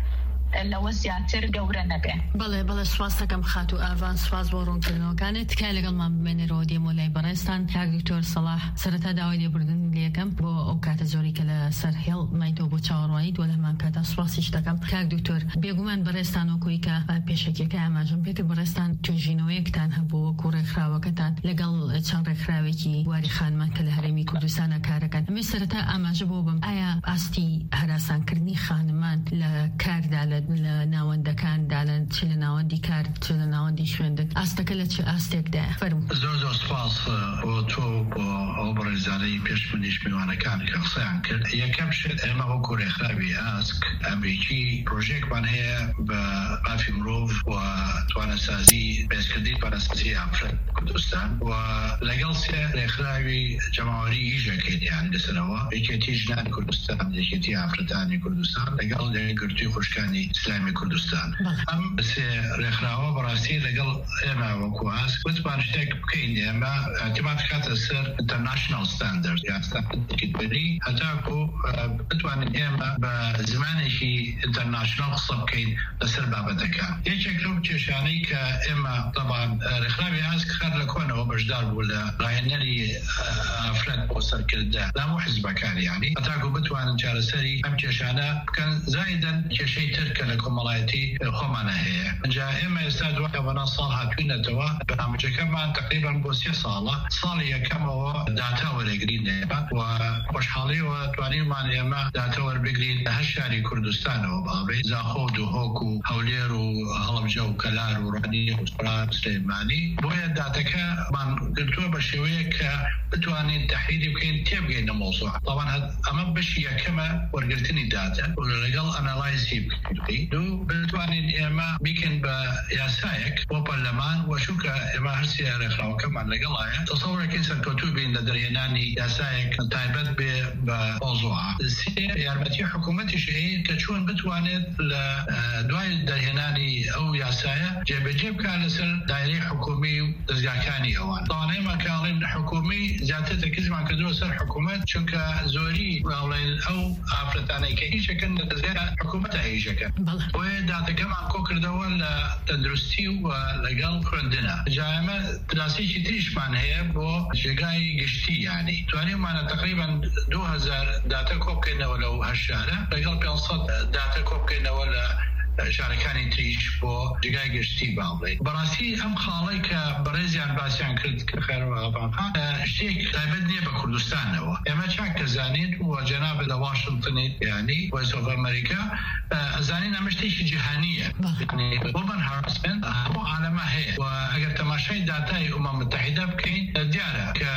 لەوە زیاتر گەورە نەبێ. بەڵێ سواز دەکەم خاتو ئاڤان سواز بۆ ڕوونکردنەوەکانت تکای لەگەڵمان بمێنەرەوە دێمە لای بەڕێستان کاک دکتۆر سەلاح سەرەتا داوای لێبوردن لێکەم بۆ ئەو کاتە زۆری کە لە سەر هێڵ مایتەوە بۆ چاوەڕوانیت وە لەمان کاتا سواسیش دەکەم. کاک دکتۆر بێگومان بەڕێستان وەکوی کە پێشەکیەکە ئاماژەم پێکرد بەڕێستان توێژینەوەیەکتان هەبوو وەکو ڕێکخراوەکەتان لەگەڵ چەند ڕێکخراوێکی واری خانمان کە لە هەرێمی کوردستانە کارەکەن. ئەمێ سەرەتا ئاماژە بۆ بم ئایا ئاستی هەراسانکردنی خانمان لە کاردا لە ناوەندەکاندا چ لە ناوەندی کار چ لە ناوەندی خوێندن ئاستەکە لە چه ئاستێکدایە؟ فەرموو. زۆر سپاس بۆ تۆ بۆ ئەو بەڕێزانەی پێشمنیش میوانەکان کە قسەیان کرد. یەکەم شت ئێمە وەکو ڕێکخراوی ئاسک ئەمریکی پرۆژێکمان هەیە بە مافی مرۆڤ و توانەسازی بەهێزکردنی پارێزکردنی ئافرەت کوردستان و لەگەڵ سێ ڕێکخراوی جەماوەری هیژەکەیان لەسەرەوە یەکێتی ژنانی کوردستان یەکێتی ئافرەتانی کوردستان لەگەڵ یەکگرتووی خوشکانی ئیسلامی کوردستان. ئەم سێ ڕێکخراوە بەڕاستی لەگەڵ ئێمە وەکو ئاسک بتوان شتێک بکەین. ئێمە اعتماد کاتە سەر ئینتەرناشنال ستاندەرد یا ستاندەرێکی بەری هەتاکو بتوانین ئێمە بە زمانێکی ئینتەرناشنال قسە بکەین لەسەر بابەتەکە. یەکێک لەو کێشانەی کە ئێمە طبعاً ڕێکخراوی ئاسک خەر لە کۆنەوە بەشدار بوو لە ڕاهێنەری ئافرەت بۆ سەرکردە لە هەموو حیزبەکان یعنی هەتاکو بتوانن چارەسەری ئەم کێشانە بکەن زایدەن کێشەی ترکە لە کۆمەڵایەتی خۆمانە هەیە. اینجا ئێمە ئێستا دوای بەنا ساڵ هاتووینەتەوە بەنامەجەکەمان تقریباً بۆ 3 ساڵە ساڵی یەکەمەوە داتا وەرەگرین ئێمە و خۆشحاڵیەوە توانیمان ئێمە داتا وەربگرین لە 8 شاری کوردستانەوە باڵێ زاخۆ و دوهۆک و هەولێر و هەڵەبجە و کەلار و ڕانی و سلێمانی بۆیە داتەکەمان گرتووە بە شێوەیە کە بتوانین تحلیلی بکەین تێبگەینە مۆزوع. طبعاً ئەمە بەشی یەکەمە وەرگرتنی داتا و لەگەڵ ئەنالایزی بکەین. دوو بتوانین ئێمە بیکەن بە یاسایەک بۆ پەرلەمان و چونکە ئێمە هەرسی ڕێکخراوەکەمان لەگەڵایە تەسەوڕێکی سەرکەوتوو بین لە دەرهێنانی یاسایەک تایبەت بێ بە مۆزوع. سێ یارمەتی حکوومەتیش هەیە کە چۆن بتوانێت لە دوای دەرهێنانی ئەو یاسایە جێبەجێ بکات لەسەر دایرەی حکومی و دەستگاکانی ئەوان. دەوانەیەمان کاڵین حکومی زیاتر تەرکیزمان کردووە سەر حکوومەت چونکە زۆری باڵێن ئەو ئافرەتانەی کە هیچەکەن لە دەستگای حکوومەتە هیچەکەن. بۆیە داتەکەمان کۆ کردەوە لە تەندروستی و لەگەڵ خوێندنە. جا ئێمە دراسێکی تریشمان هەیە بۆ جێگای گشتی یعنی توانیمانە تقریباً 2000 داتە کۆ بکەینەوە لەو 8 شارە لەگەڵ 500 داتە کۆ بکەینەوە لە شارەکانی تریش بۆ جێگای گشتی باڵێ. بەڕاستی ئەم خاڵی کە بەڕێزیان باسییان کرد کە خێرەوەبانها شتێک تایبەت نییە بە کوردستانەوە. ئێمە چاک دەزانین و جەناب لە واشنگتنیت یعنی وایس ئۆف ئەمریکا ئەزانین ئەمە شتێکی جیهانیە. وومن هاراسمنت هەموو عالەمە هەیە و ئەگەر تەماشای داتای ئومەم متحیدە بکەین دیارە کە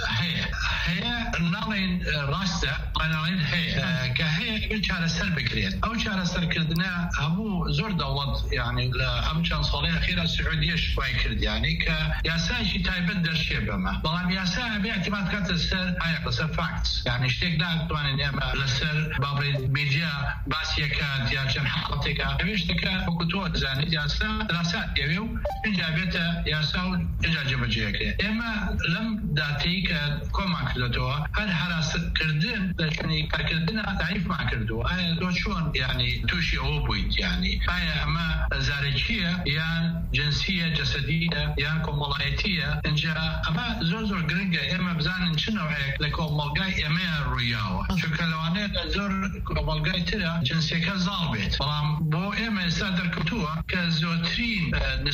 هەیە ناڵێن ڕاستە ناڵێن هەیە کە هەیە چارەسەر بکرێت. ئەو چارەسەرکردنە هەموو زۆر دەوڵەت یعنی لە ئەم چەند ساڵی ئەخیرە سعودیەش وای کرد یعنی کە یاسایەکی تایبەت دەرچێ بەمە. بەڵام یاسا هەبێ اعتماد کاتە سەر لەسەر فاکتس یعنی شتێک ناتوانین ئێمە لەسەر باڵێن میدیا باسیەکات یا چەند حاڵەتێکە ئەوێ شتەکە وەکو تۆ دەزانیت یاسا دراسات دەوێ و اینجا بێتە یاسا و اینجا جێبەجێکرێت. ئێمە لەم داتەی کە کۆمان کردێتەوە هەر هەراسکردن دەشنی کارکردنە تعریفمان کردووە. ئایا تۆ چۆن یعنی تووشی ئەوە بوویت یعنی ئایا ئەمە زارێکیە یان جنسیە جەسەدیە یان کۆمەڵایەتیە؟ اینجا ئەمە زۆر گرنگە ئێمە بزانین چ نەوەیەک لە کۆمەڵگای ئێمەیە ڕوویاوە چونکە لەوانەیە زۆر کۆمەڵگای ترە جنسیەکە زاڵ بێت. بەڵام بۆ ئێمە ئێستا دەرکەوتووە کە زۆرترین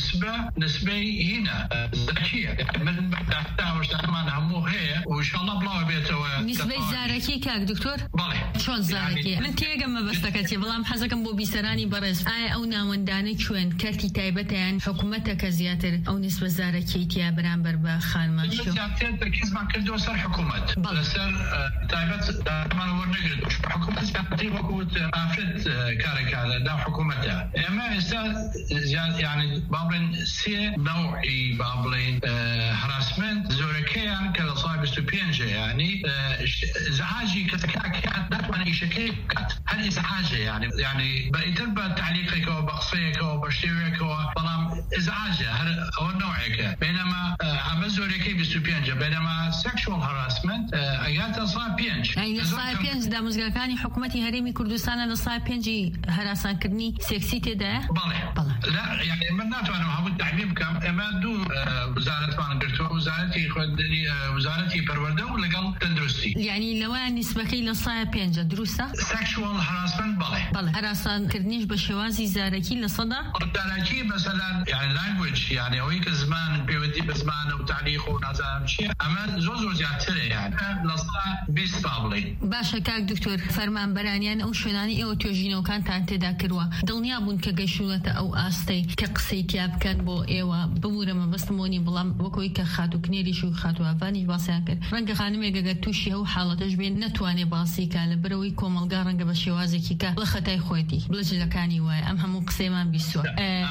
نسبەی هینە زەکیە. من بەداهتاوەشتانمان هەموو هەیە و ئینشاڵڵا بڵاو بێتەوە نسبەی زارەکی کاک دکتۆر؟ بەڵێ چۆن زارەکی؟ من تێگەم مەبەستەکەتی بەڵام حەزەکەم بۆ بیسەرانی بەڕێز ئایا ئەو ناوەندانە کوێن کەرتی تایبەتیان حکوومەتە کە زیاتر ئەو نسبە زارەکیتیا بەرامبەر بە خانمان شو؟ زیاتر تەرکیزمان کردووە سەر حکوومەت لەسەر تایبەت دامان وەرنەگرێت. حکوومەت زیاتر وەکوت ئافرەت کارێکا لەدا حکوومەتە. ئێمە ئێستا یعنی باڵێن سێ نەوعی باڵێن هەراسمنت زۆرەکەیان کە لە ساڵی 25 یعنی زعاجی کەسەکە ناتوانێت ئیشەکەی بکات هەر ئیزعاجە یعنی بەئیتر بە تعليقك وبقصيك وبشتويك وبلام إزعاجه هو نوعك بينما عمزورك بسوبينجا بينما sexual harassment أجاته صار بينج يعني صار بينج دا مزجكاني حكومتي هرمي كردستان لصار بينجي هراسان كرني سكسي تدا بله لا يعني من ناتو أنا هم التعميم كم إما دو وزارة فانجرتو وزارتي برودة ولقل تندرستي يعني لو نسبة كي لصار بينج دروسة sexual harassment بله هراسان كرنيش بشوازي زاركي لصدا زاركي مثلا يعني language يعني هويك زمان بيودي بزمان وتعليق ونظام شيء أما زوزو زيادة يعني لصا بيس بابلي باشا كاك دكتور فرمان برانيان أو شناني أو توجينو كان تانت ذاكروا دلنيا بون كجشونة أو أستي كقصي كاب كان بو إيوا بمورة ما بستموني بلام وكوي كخاتو كنيري شو خاتو أفاني باسيانكر رنگ خانمي جاتوشي هو حالة تجبين نتواني باسي كان بروي كومل قارنج بشوازي كيكا لختاي خويتي بلجلكاني وأم هم قسيمان بيسوا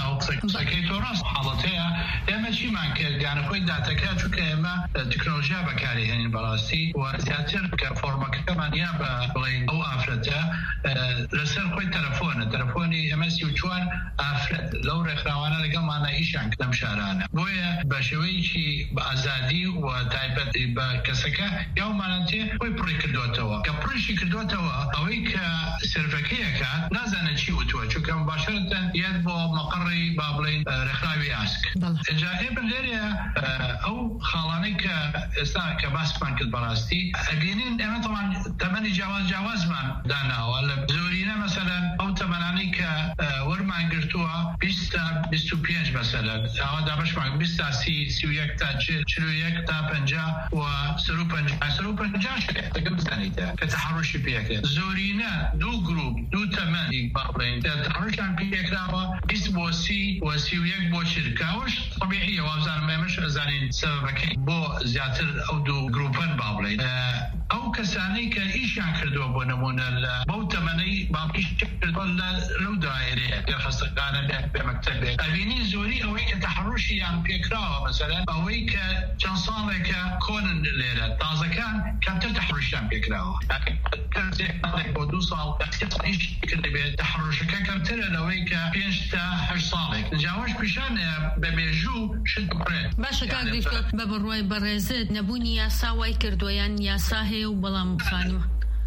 سكيتو راس حالتها لما شيء ما كان يعني خوي داتك شو كما تكنولوجيا بكاري هني براسي وزياتر كفورما كمان يا بلين أو أفرده لسر خوي تلفوني أمسي وشوان أفرد لو رخراوانا لقى معنا إيش عن كلام شهرانا بويا بشوي شيء بأزادي وتايبت بكسكة يوم ما ننتهي خوي بريكدوتوا كبريشي كدوتوا أويك سيرفكية كان نازن شيء وتوا شو كان مباشرة يدبو مقري بابلين رخراوي أسك جاء ابن ليريا أو خالانيك استاذ كباس بانك البراستي أجينين أنا طبعا تمني جواز من دانا ولا زورينا مثلا أو تمنانيك ورمان قرتوا بيستو بينج مثلا هذا باش معك بيستا سيويك تا شلويك تا بنجا وسرو بنجا شكل تقبل ثانيته كتحرش بيك زورينا دو جروب دو تمني بابلين تحرش عن بيك راوا بيس وسيويك بو شركة وش طبيعية وابزان ما مش زانين سببك بو زياتر أو دو جروبان بابلين أو كساني كإيش عن كردوا بونمونا بو تمني باقيش كردوا لو دائرية يخص كان بمكتب أبيني زوري أويك تحرشي عن بيكراوا مثلا أويك جنصالك كون الليلة تازا كان تحرشي عن بيكراوا كان زيك بودو صال إيش كردوا تحرشك كم ترى أويك بينشتا هش صالك نجاوش بيشان ببيجو شد برين باشا كاك دكتور ببروي برزت نبوني ياسا واي كردويان ياسا هي وبلام خانمة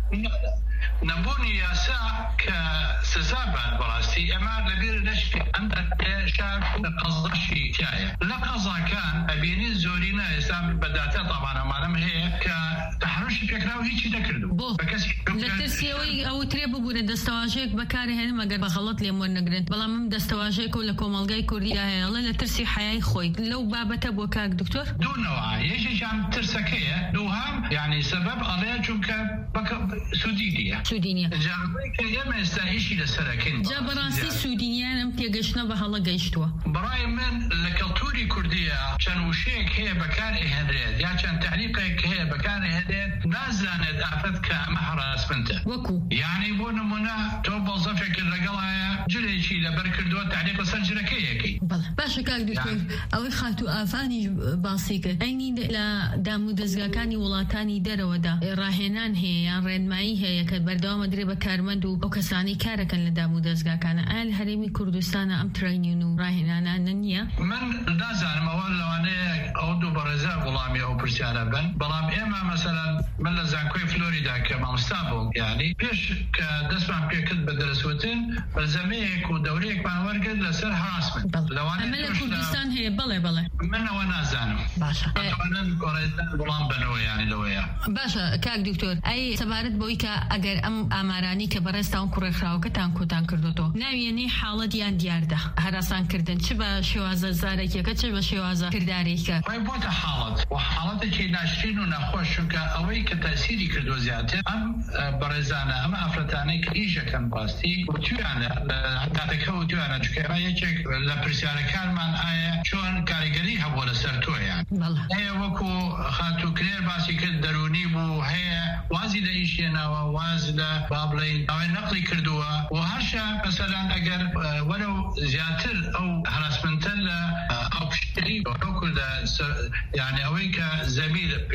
نبوني ياسا كسزابان براسي أما لبير نشفي عندك شاب قصدشي تايا لقصا كان أبيني زورينا يسام بداتا طبعا أمانم هي كتحرش فكرة هيك تكردو لترسيوي أو تريبو بون دستواجيك بكاري هني ما قد بخلط لي مون نقرن بلا مم دستواجيك ولا كومالجاي كوريا هي الله لترسي حياي خوي لو بابا تبو كاك دكتور دو نوع يجي عم ترسكية دوهم يعني سبب عليها چونك سوديدية جابريك يما يستعيشي لسركين جابراسي سودينيان ام تيجشنا بحالا قيشتوا براي من لكالتوري كردية كان وشيك هي بكار إهداد يا كان تعليقك هي بكار إهداد نازانت أعتدك محرس بنته وكو يعني بونا منا تو بوظفك الرقلها جليشي لبركردوا تعليق سنجركيكي باشا كاك دكتور أوي خاتو آفاني باسيك أيني لا دامو دزغاكاني ولاتاني درودا راهنان هي يعني رنمائي هي كبردوام مدري بكارمندو أو كساني كاركن لدامو دزغاكان آل هرمي كردستان أم ترينيونو راهنانا ننيا من نازان مولا أنا أودو برزا غلامي أو برسالة بلام إما مثلا من لزانكوي فلوريدا كما مستابو يعني بيش كدسمان بيكد بدرسوتين بلزميك ودوريك مع ورقد لسر هراسمنت أملا كردستان هي بلا من ونازانو باشا أتوانا برزا غلام بنو يعني لويا باشا كاك دكتور أي سبارت بويكا أجر أم أماراني كبرستان كورخراو كتان كردوتو ناويني حالة ديان ديارده هراسان كردن شبا شوازة زاركي كتشبا شوازة كرداريكا وي بوتا حالة وحالة كي ناشرين ونخوش شوكا أوي كتأثيري كردو زيادة أم برزانا أم أفرتاني كإيجا كان باستي وتوانا حتى تكو توانا شكرا يجيك لبرسيارة كان من آية شون كاريگري هبولا سرتو يعني هي وكو خاتو كرير باسي كد دروني بو هي وازي لإيشينا ووازي لبابلين أو نقلي كردوا وهرشا مثلا أجر ولو زياتر أو هراسمنتل أو شريك أو كل يعني أويك زميل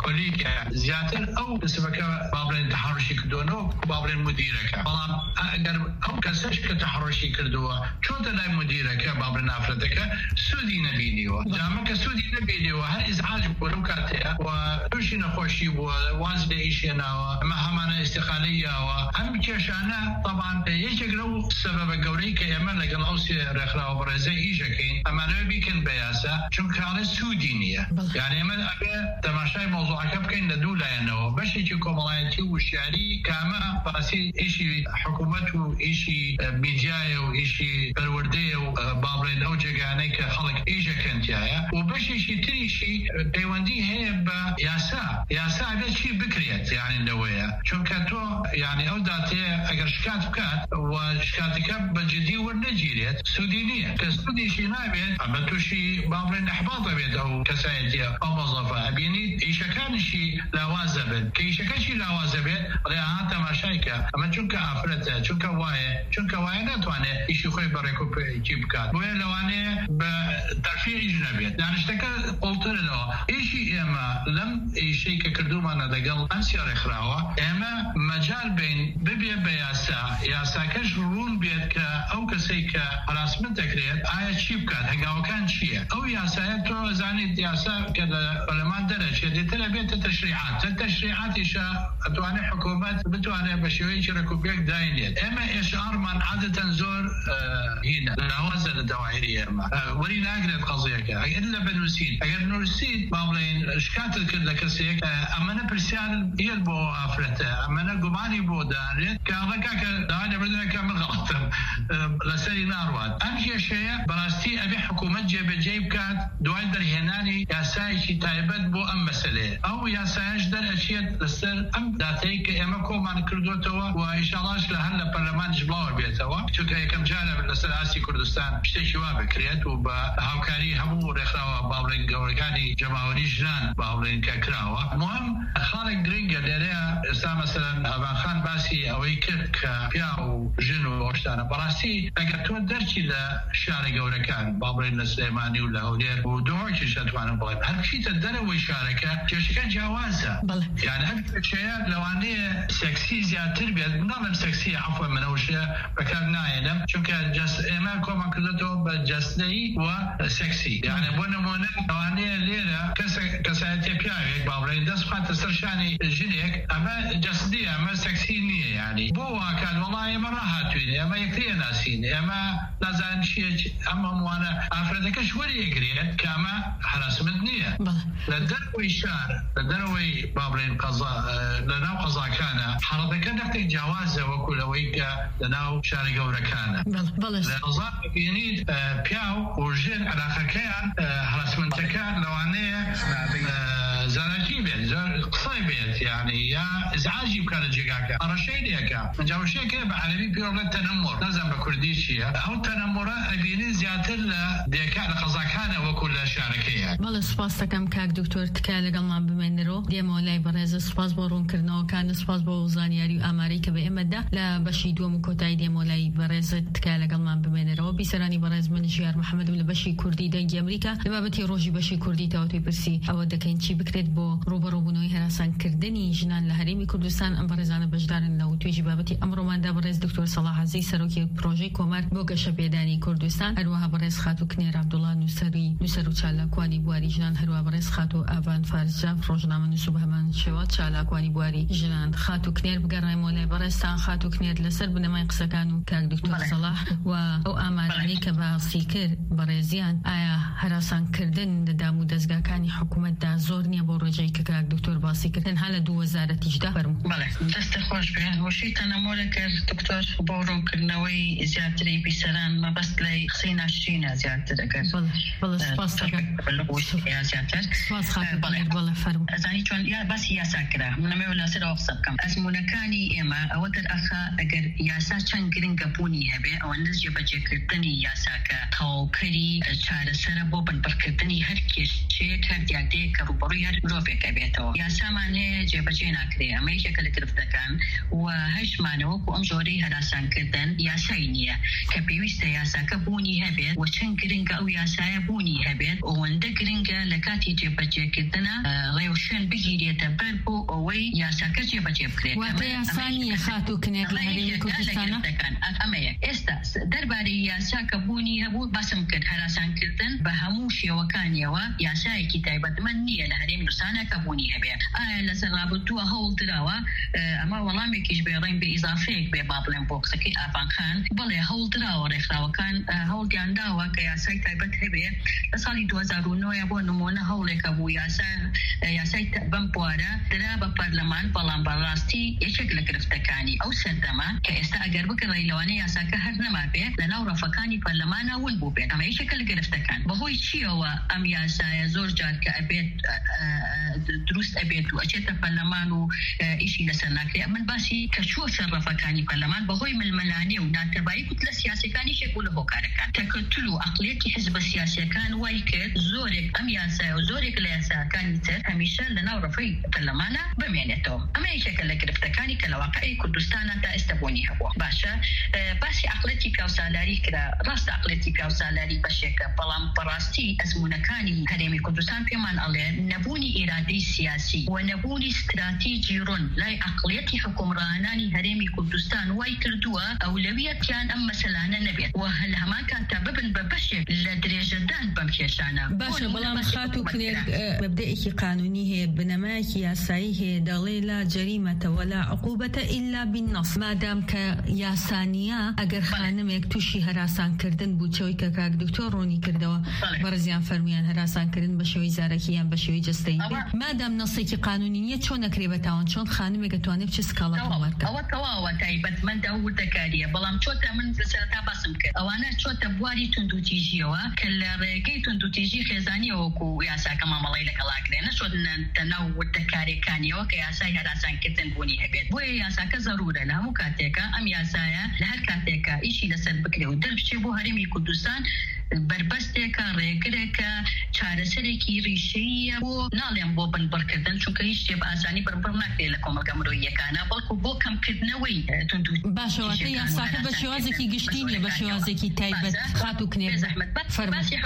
كلية زيادة أو بسبب بابلين تحرشي كدونو بابلين مديرك والله أقدر أو كسش كتحرشي كردوا شو تلاقي مديرك بابلين أفردك سودي نبينيو جامك سودي نبينيو هل إزعاج بروكاتها وشي نخوشي ووازد إيشنا ومهمنا استقالية وهم كشانا طبعا يجرو سبب جوريك يمن لقى الأوسي رخلا وبرزي إيجاكين أما نبيكن بياسة شو كان سودينية يعني من أبي تماشي موضوع كبكين لدولة إنه باش يجيكم ملايتي والشعري كما براسي إشي حكومته إشي ميديا وإشي الوردية وبابلين أو جانيك خلق إيجا كنت يا وباش يشي تري شيء بيوندي هي بياسا هذا شيء بكريت يعني النوية شو كاتو يعني أو داتي أجر شكات بكات وشكاتك بجدي ورنجيريت سودينية كسودي شيء نابين عملتو شيء بابلين إحباط بيت أو كسايتي أو موظفة أبيني إيش كان شيء لوازبن كيش كان شيء لوازبن رياحات مشايكة أما شنك أفرته شنك واي نتوانه إيش خوي بريكو بجيبكات ولو أنا بترفيه أجنبي يعني اشتكى قلت له إيشي إما لم إيشي كردوما ندقل أنسيار إخراوة إما مجال بين ببيا ياسا كشرون بيت أو كسيك راسمن تكريت آية شيبكات هنقاو كان شيء أو ياسا تو زاني ياسا كذا علماء درجة دي تلا بيت التشريعات إيشا أتواني حكومات بتواني بشوي شركوا بيك داينيت إما إشعار من عادة زور هنا لوازل الدوائرية إما ورينا أقرأ قضيك إلا بنوسين أقر نورسين بابلين شكات الكل كسيك أما نبرسيان يلبو أفرته أما نقباني بو دانيت كأغلقاك داني بدنا كامل غلط لسري ناروان أمشي الشيء براستي أبي حكومة جيب كات دوائد درهناني ياسايشي تايبت بو أم مسألة أو ياسايش در أشياء لسر أم داتيك إما كومان كردوتوا وإن شاء الله لهلا برلمان جبلاور بيتوا شو كم جانب لسر آسي كردستان شتي شواب كريت وبهاوكاري همو رخلاوا بابلين قوركاني جماوري جنان بابلين كراوا مهم خالق جرينجا ديريا استا مثلا أبان خان باسي أو يكر كبياو جنو وشتانا براسي أقرتون درشي لشارع قوركان بابلين السليماني ولا هودير ودوعش شتوانا بلين هالشي تدروا شاركة جشكا جوازة يعني هالشيء لو أني سكسي زيادة تربية نعم سكسي عفوا من أوشة بكار نايلم شو كجس إما كوما كلتو بجسدي وسكسي يعني بنمونا لو أني ليلة كسايتي بياعك بابلين دس خاطر سرشاني جنيك أما جسدي أما سكسي نية يعني بوا كان والله مرة هاتويني أما يكري ناسيني أما لازم شيء أما موانا أفردك شوري يكري كما حرس مدنية لدروي شار لدروي بابلين قضاء لناو قضاء كان حرضك نحتاج جوازة وكل ويكا لناو شارع قورة كان لنظام بينيد بياو ورجين على خكيان حرس منتكان لو عنيه زناجيبين قصيبين يعني يا ازعاجي بكان جيكاكا أرشيديكا من جاو شيء كيف عربي بيقول التنمر لازم بكرديشيا أو تنمر أبيني زيادة ديكا لقزاكانا وكل شاركية والله سپاس دەکەم کاک دکتۆر تکایە لەگەڵمان بمێنەرەوە دێمەوە لای بەڕێزە سپاس بۆ ڕوونکردنەوەکان سپاس بۆ زانیاری و ئامارەی کە بە ئێمەدا لە بەشی دووەم و کۆتایی دێمەوە لای بەڕێزە تکایە لەگەڵمان بمێنەرەوە بیسەرانی بەڕێز من ژیار محەممەد و لە بەشی کوردی دەنگی ئەمریکا لە بابەتی ڕۆژی بەشی کوردی تاوەتوی پرسی ئەوە دەکەین چی بکرێت بۆ ڕوبەڕووبوونەوەی هەراسانکردنی ژنان لە هەرێمی کوردستان ئەم بەڕێزانە بەشدارن لە توێژی بابەتی ئەمڕۆماندا بەڕێز دکتۆر سەڵاح عەزیز سەرۆکی پرۆژەی کۆمار بۆ گەشەپێدانی کوردستان هەروەها بەڕێز خاتوو کنێر عەبدوڵڵا نووسەر و چالاکوانی بواری ژنان هەروە بەڕێز خاتوو ئاڤان فارزجان ڕۆژنامە نووس و بەهەمان شێوە چالاکوانی بواری ژنان خاتوو کنێر بگەڕێمەوە لای بەڕێزتان خاتوو کنێر لەسەر بنەمای قسەکان و کاک دکتۆر سەڵاح و ئەو ئامارانەی کە باسی کرد بەڕێزیان ئایا هەراسانکردن لە دام و دەستگاکانی حکوومەتدا زۆر نییە بۆ ڕۆژەی کە کاک دکتۆر باسی کرد تەنها لە 2018 فەرموو دەستە خۆش بێن وشی تەنەمۆرە کرد دکتۆر بۆ ڕوونکردنەوەی زیاتری بیسەران مەبەست لای قسەی ناشرینە زیاتر دەکرد سپاس دەکەم سپاس خاتوو کنێر بەڵێ فەرموو ئەزانی چۆن باسی یاسا کرا منەمەوە لەسەرەوە قسە بکەم ئەزمونەکانی ئێمە ئەوە دەرئەخا ئەگەر یاسا چەند گرنگە بوونی هەبێ ئەوەندەش جێبەجێکردنی یاساکە تەواوکەری چارەسەرە بۆ بنبڕکردنی هەر کێشە شيء كردياتي كروبريا روفيك بيتو يا سامان هي جبجينا كري أما يشكل كرفتكان وهش مانو وأمجوري هراسان كردن يا سينية كبيويست يا ساكبوني هبت وشن كرينجا أو يا سايبوني هبت وند كرينجا لكاتي جبجي كردنا غيوشن بيجي يتبربو أوي يا ساكجي بجيب كري ويا سانية خاتو كنيت لهري كردستان أما استا درباري يا ساكبوني هبو باسم كرد هراسان كردن بهموش وكانيوا يا ساي كتابة منية لهري مرسانا كبوني هبت لسرابطوا هول تراوا أما والله ميكيش بيرين بإضافة ببابلين بوكسكي أفان خان بله هول تراوا رخلاوا كان هول جانداوا كيا ساي تايبت هبت لسالي 2009 يبو نمونا هولك أبو يا ساي بمبوارا درابا برلمان بلان براستي يشكل كرفتكاني أو سردما كإستا أقربك الريلواني يا ساكا هرنما بي لناو رفكاني برلمانا ونبو بي أما يشكل كرفتكان بهوي تشيوا أم يا ساي زور جاد كأبيت دروس أبيت وأجيت برلمانو إشي لسناكي من باسي كشو شرفكاني برلمان بهوي من الملاني وناتباي كتلة سياسي كان يشكل هو كاركان تكتلو أقليتي حزب السياسي كان وايكت زورك أم يا ساي وزورك ليسا كان يتر هميشا لناو رفي برلمانا بميانتو أما يشكل كرفتكاني كالواقعي كردستانا تا استبوني هبو باشا باسي أقليتي بيو سالاري كرا راست أقليتي بيو سالاري باشيكا بلام براستي أزمونكاني هرمي كردستان بيمان ألي نبوني إرادي سياسي ونبوني استراتيجي رون لاي أقليتي حكمراناني هرمي كردستان واي كردوا أولوية كان أم مسلانا نبيت وهل هما كان تببن ببشك لدرجتان بمشيشانا باشا بلام خاتو كنير مبدئي قانوني هي بنماك ياساي هي دليل جريمة ولا عقوبة إلا بالنص ما دام كياسانيا أجر خانمك توشي هراسان كردن بوتشوي كاك دكتور روني كردوا برزيان فرميان هراسان كردن بشوي زاركيان بشوي جستي ما دام نصيك قانونية شون كريبتاون شون خانمك تواني بشي سكالا بمركا أو تايبت من داول تكارية بلام شوتا من سلطة باسمك أوانا شوتا بواري تندو تيجيوا كلا ريكي تندو تيجي خزاني وكو ياسا كما ملايلك الله كرينا شوتنا تناو التكاري كانيوا كياسا هراسان كردن بوني هبيت بوي ياسا كزرورة لها مكاتيكا أم ياسايا لهر كاتيكا إيشي لسر بكري ودرب شبو هرمي كردستان بربستێکە ڕێگرێکە چارەسەرێکی ڕیشەیە بۆ ناڵێن بۆ بنبڕکردن چونکە هیچ شتێ بە ئاسانی بڕبڕ ناکرێت لە کۆمەلگا مرۆییەکانە بەڵکو بۆ کەمکردنەوەی باشەوەتە یاساکە بە شێوازێکی گشتینە بە شێوازێکی تایبەت خات و کنێر باسی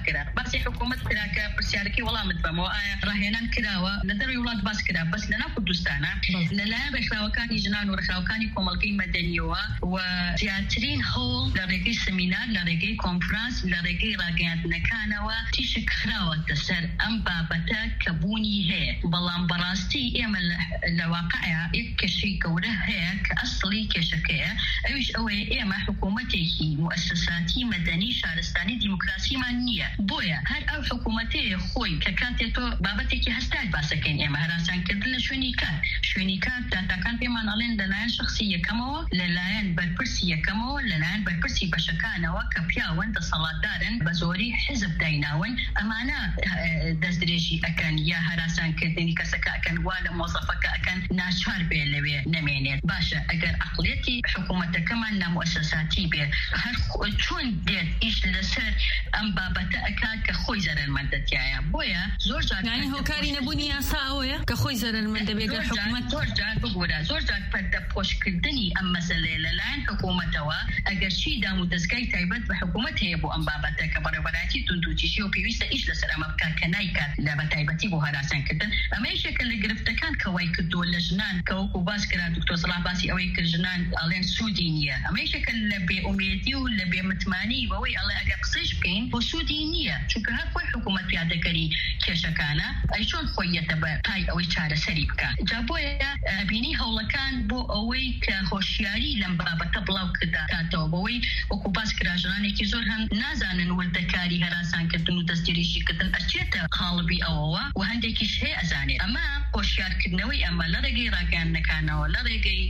حکوومەت کرا کە پرسیارەکەی وەڵامت بەمەوە ئایا ڕاهێنان کراوە لە دەروی وڵات باس کرا بەس لەناو کوردستانە لەلایەن ڕێکخراوەکانی ژنان و ڕێکخراوەکانی کۆمەڵگەی مەدەنیەوە و زیاترین هەوڵ لە ڕێگەی سەمینار لە ڕێگەی کۆنفرانس لە ڕێگەی ڕاگەیاندنەکانەوە تیشک خراوەتە سەر ئەم بابەتە کە بوونی هەیە بەڵام بەڕاستی ئێمە لە واقعە یەک کێشەی گەورە هەیە کە ئەسڵی کێشەکەیە ئەویش ئەوەیە ئێمە حکوومەتێکی موسساتی مەدەنی شارستانی دیموکراسیمان نییە بۆیە هەر ئەو حکوومەتەیە خۆی کە کاتێتۆ بابەتێکی هەستات باسەکەین ئێمە هەراسانکردن لە شوێنی کار داتاکان پێمان ئەڵێن لەلایەن شخصی یەکەمەوە لەلایەن بەرپرسی یەکەمەوە لەلایەن بەرپرسی بەشەکانەوە کە پیاوەن دەسەڵاتدارن بە زۆری حزب دایناون ئەمانە دەستدرێژی ئەکەن یا هەراسانکردنی کەسەکە ئەکەن وا لە مۆزەفەکە ئەکەن ناچار بێ لەوێ نەمێنێت باشە ئەگەر عەقڵیەتی حکوومەتەکەمان نامؤسساتی بێ هەر چۆن دێت ئیش لەسەر ئەم بابەتە ئەکات کە خۆی زەرمەندەتیایە بۆیە زۆر جار یعنی هۆکاری نەبوونی یاسا ئەوەیە کە خۆی زەرمەندە بێت حکوومەت زۆر جار بگورە زۆر جار پەردە پۆشکردنی ئەم مەسەلەیە لەلایەن حکوومەتەوە ئەگەر چی دام و دەستگای تایبەت بە حکوومەت هەیە بۆ ئەم بابەتە کە بەڕێوەبەراتی توندوتیژی و پێویستە ئیش لەسەر ئەمە بکات کە نایکات لە بەتایبەتی بۆ هەراسانکردن ئەمە یەکێکە لە گرفتەکان کە وای کردووە لە ژنان کە وەکو باس کرا دکتۆر سەلاح باسی ئەوەی کرد ژنان ئەڵێن سوودی نییە ئەمە یەکێکە لە بێئومێدی و لە بێمتمانی بەوەی ئەڵێ ئەگەر قسەیش بکەین بۆ سوودی نییە چونکە هەر خۆی حکوومەت پیادەکەری کێشەکانە ئەی چۆن خۆیەتە بە پای ئەوەی چارەسەری بکات جا بۆیە بینی هەوڵەکان بۆ ئەوەی کە هۆشیاری لەم بابەتە بڵاو کرداتەوە بەوەی وەکو باس کرا ژنانێکی زۆر هەن نازانن وردەکاری هەراسانکردن و دەستگیریشیکردن ئەچێتە قاڵبی ئەوەوە و هەندێکیش هەیە ئەزانێت ئەمە هۆشیارکردنەوەی ئەمە لە ڕێگەی ڕاگەیاندنەکانەوە لە ڕێگەی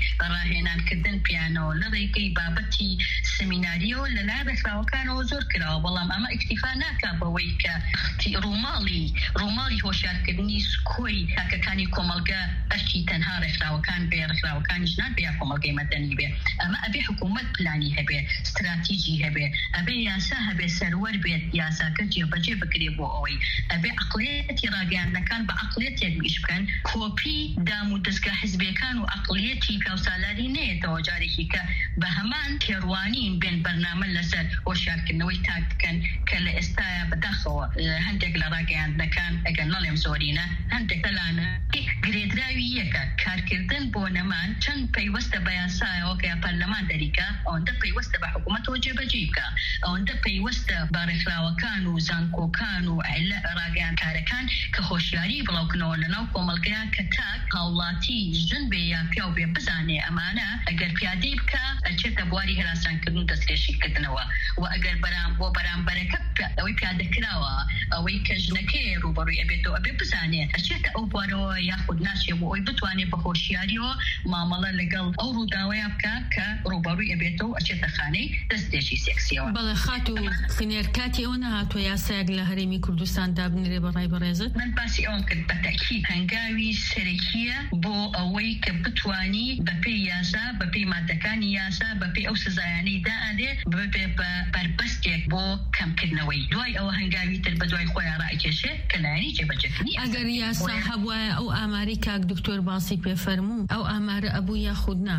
ڕاهێنانکردن پیانەوە لە ڕێگەی بابەتی سمیناریەوە لەلایەن ڕێکخراوەکانەوە زۆر کراوە بەڵام ئەمە اکتفا ناکە بەوەی کە ڕۆماڵی هۆشیارکردنی سکۆی تاکەکانی کۆمەلگە ئەرکی تەنها ڕێکخراوەکان بێ ڕێکخراوەکانی ژنان بێ کۆمەلگەی مەدەنی بێ ئەمە ئەبێ حکوومەت پلانی هەبێ استراتیژی هەبێ ئەبێ یاسا هەبێ سەروەر بێت یاساکە جێبەجێ بکرێ بۆ ئەوەی ئەبێ عقلێتی ڕاگەیاندنەکان بە عقلێتێک بیش بکەن کۆپی دام و دەستگا حیزبیەکان و عقلێتی پیاوسالاری نەیەتەوە جارێکی کە بە هەمان تێڕوانین بێن بەرنامە لەسەر هۆشیارکردنەوەی تاک بکەن کە لە ئێستاە بەداخەوە هەندێک لە ڕاگەیاندنەکان ئەگەر نەڵێم زۆرینە هەندێک دەلانە گرێدراوی یەکە کارکردن بۆ نەمان چەند پەیوەستە بە یاسایەوە کە پەرلەمان دەریکا ئەوەندە پەیوەستە بە حکوومەتەوە جێبەجێ بکە ئەوەندە پەیوەستە بە ڕێکخراوەکان و زانکۆکان و ڕاگەیاندکارەکان کە هۆشیاری بڵاوکردنەوە لەناو کۆمەلگەیان کە تاک هاوڵاتی ژن بێ یا پیا و بێ بزانێ ئەمانە ئەگەر پیادەی بکە ئەچێتە بواری هەراسانکردن دەستێشیکردنەوە و ئەگەر بۆ بەرامبەرەکە ئەوەی پیادەکراوە ئەوەی کە ژنەکەی ڕوبەڕووی ئەبێتەوە ئەبێ بزانێ ئەچێتە ئەو بوارەوە یاخود ناچێ بۆ ئەوی بتوانێت بە هۆشیاریەوە مامەڵە لەگەڵ ئەو ڕووداوەیە بکە کە ڕوبەڕووی ئەبێتەوە ئەچێتە خانەی دەستێشی سێکسیەوە. بەڵێ خات و خنێر کاتی ئەوە نەهاتوە یاسایەک لە هەرێمی کوردستان دابنرێ بەڕای بەڕێزت؟ من باسی ئەوم کرد بە تەکید هەنگاوی سەرەکیە بۆ ئەوەی کە بتوانی بەپێی یاسا بەپێی مادەکانی یاسا بەپێی ئەو سزایانەی دائەدێ ببێ بە بربەستێک بۆ کەمکردنەوەی دوای ئەوە هەنگاوی تر بە دوای خۆیان ڕائکێشێت کە لایەنی جێبەجێکردنی ئەگەر یاسا هەبوایە ئەو ئاماری کاک دکتۆر باسی پێفەرموو ئەو ئامارە ئەبوو یاخود نا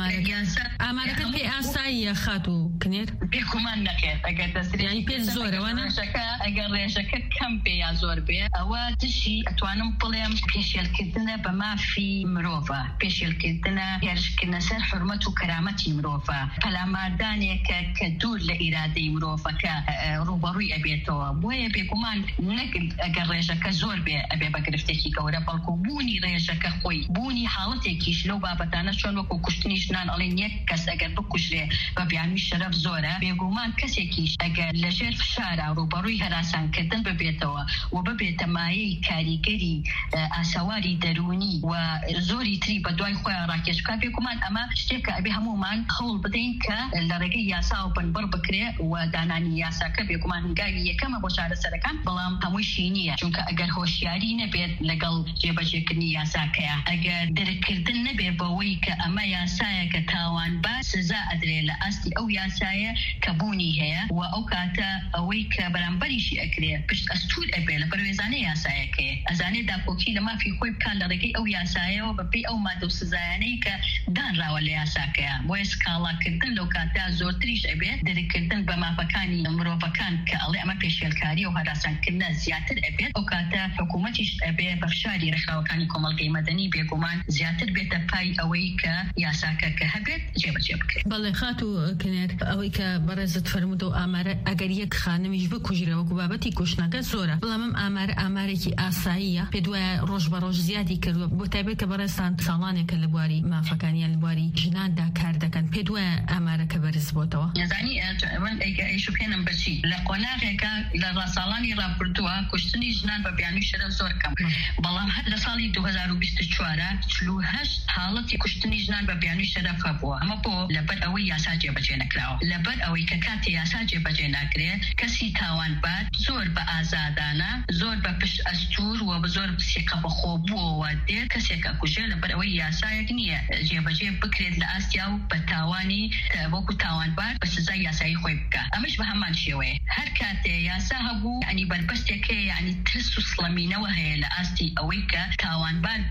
ئامارەکە پێی ئاساییە خات و کنێر بێگومان نەکرێت ئەگەر دەستێنی پێ زۆرەوە ئەگەر ڕێژەکە کەم پێ یا زۆر بێ ئەوە تشی ئەتوانم بڵێم پێشێلکردنە بە مافی مرۆڤە پێشێلکردنە هێرشکردنە سەر حرمەت و کەرامەتی مرۆڤە پەلاماردانێکە کە دوور لە ئیرادەی مرۆڤەکە ڕوبەڕووی ئەبێتەوە بۆیە بێگومان ئەگەر ڕێژەکە زۆر بێ ئەبێ بە گرفتێکی گەورە بەڵکو بوونی ڕێژەکە خۆی بوونی حاڵەتێکیش لەو بابەتانە چۆن وەکو کوشتنی ژنان ئەڵێن یەک کەس ئەگەر بکوژرێ بە بیانوی شەرەف زۆرە بێگومان کەسێکیش ئەگەر لەژێر فشارە ڕوبەڕووی هەراسانکردن ببێتەوە و ببێتە مایەی کاریگەری ئاسەواری دەرونی و زۆری تری بە دوای خۆیان ڕاکێشکا بێگومان ئەمە شتێکە ئەبێ هەمومان هەوڵ بدەین کە لە ڕێگەی یاسا و بنبڕ بکرێ و دانانی یاساکە بێگومان هەنگاوی یەکەمە بۆ چارەسەرەکان بەڵام هەمووشی نییە چونکە ئەگەر هۆشیاری نەبێت لەگەڵ جێبەجێکردنی یاساکەیە ئەگەر دەرکردن نەبێ بەوەی کە ئەمە یاسایەکە تاوانبار سزا ئەدرێ لە ئاستی ئەو یاسایە کە بوونی هەیە و ئەو کاتە ئەوەی کە بەرامبەریشی ئەکرێ پشت ئەستور ئەبێ لە بەروێزانەی یاسایەکەیە ئەزانێ داپۆکی لە مافی خۆی بکان لە ڕێگەی ئەو یاسایەوە بەپێی ئەو مادە و سزایانەی کە دانراوە لە یاساکەیە بۆیە سکاڵاکردن لەو کاتە زۆرتریش ئەبێت دەرکردن بە مافەکانی مرۆڤەکان کە ئەڵێ ئەمە پێشێلکاری و هەراسانکردنە زیاتر ئەبێت ئەو کاتە حکوومەتیش ئەبێ بەخشاری ڕێکخراوەکانی کۆمەڵگەی مەدەنی بێگومان زیاتر بێتە پای ئەوەی کە یاساکە کە هەبێت جێبەجێ بکرێت. بەڵێ خات و کنێر ئەوەی کە بەڕێزت فەرموود و ئامارە ئەگەر یەک خانمیش بکوژرەوە بابەتی کوشتنەکە زۆرە بەڵام ئامارێکی ئاساییە پێ دوایە ڕۆژ بە ڕۆژ زیادی کردووە بۆ تایبەت کە بەڕێستان ساڵانێکە لە بواری مافەکانیان لە بواری ژناندا کار دەکەن پێ دوایە ئامارەکە بەرز بۆتەوە نەزانی من ئەیشو پێنم بچی لە قۆناغێکە لە ڕاساڵانی ڕابردووە کوشتنی ژنان بە بیانوی شەرەف زۆر کەم بەڵام هەر لە ساڵی 2024 48 حاڵەتی کوشتنی ژنان بە بیانوی شەرەف هەبووە ئەمە بۆ لەبەر ئەوەی یاسا جێبەجێ نەکراوە لەبەر ئەوەی کە کاتی یاسا جێبەجێ ناکرێت کەسی تاوانبار زۆر بە ئازادانە زۆر بە پشت ئەستور و بە زۆر سێقە بەخۆبووەوە دێت کەسێکە کوژێ لەبەر ئەوەی یاسایەک نییە جێبەجێ بکرێت لە ئاستیا و بە تاوانی وەکو تاوانبار بە سزای یاسایی خۆی بکە ئەمەش بە هەمان شێوەیە هەر کاتێ یاسا هەبوو ینی بربەستێک هەیە ینی ترس و سڵەمینەوە هەیە لە ئاستی ئەوەی کە تاوانبار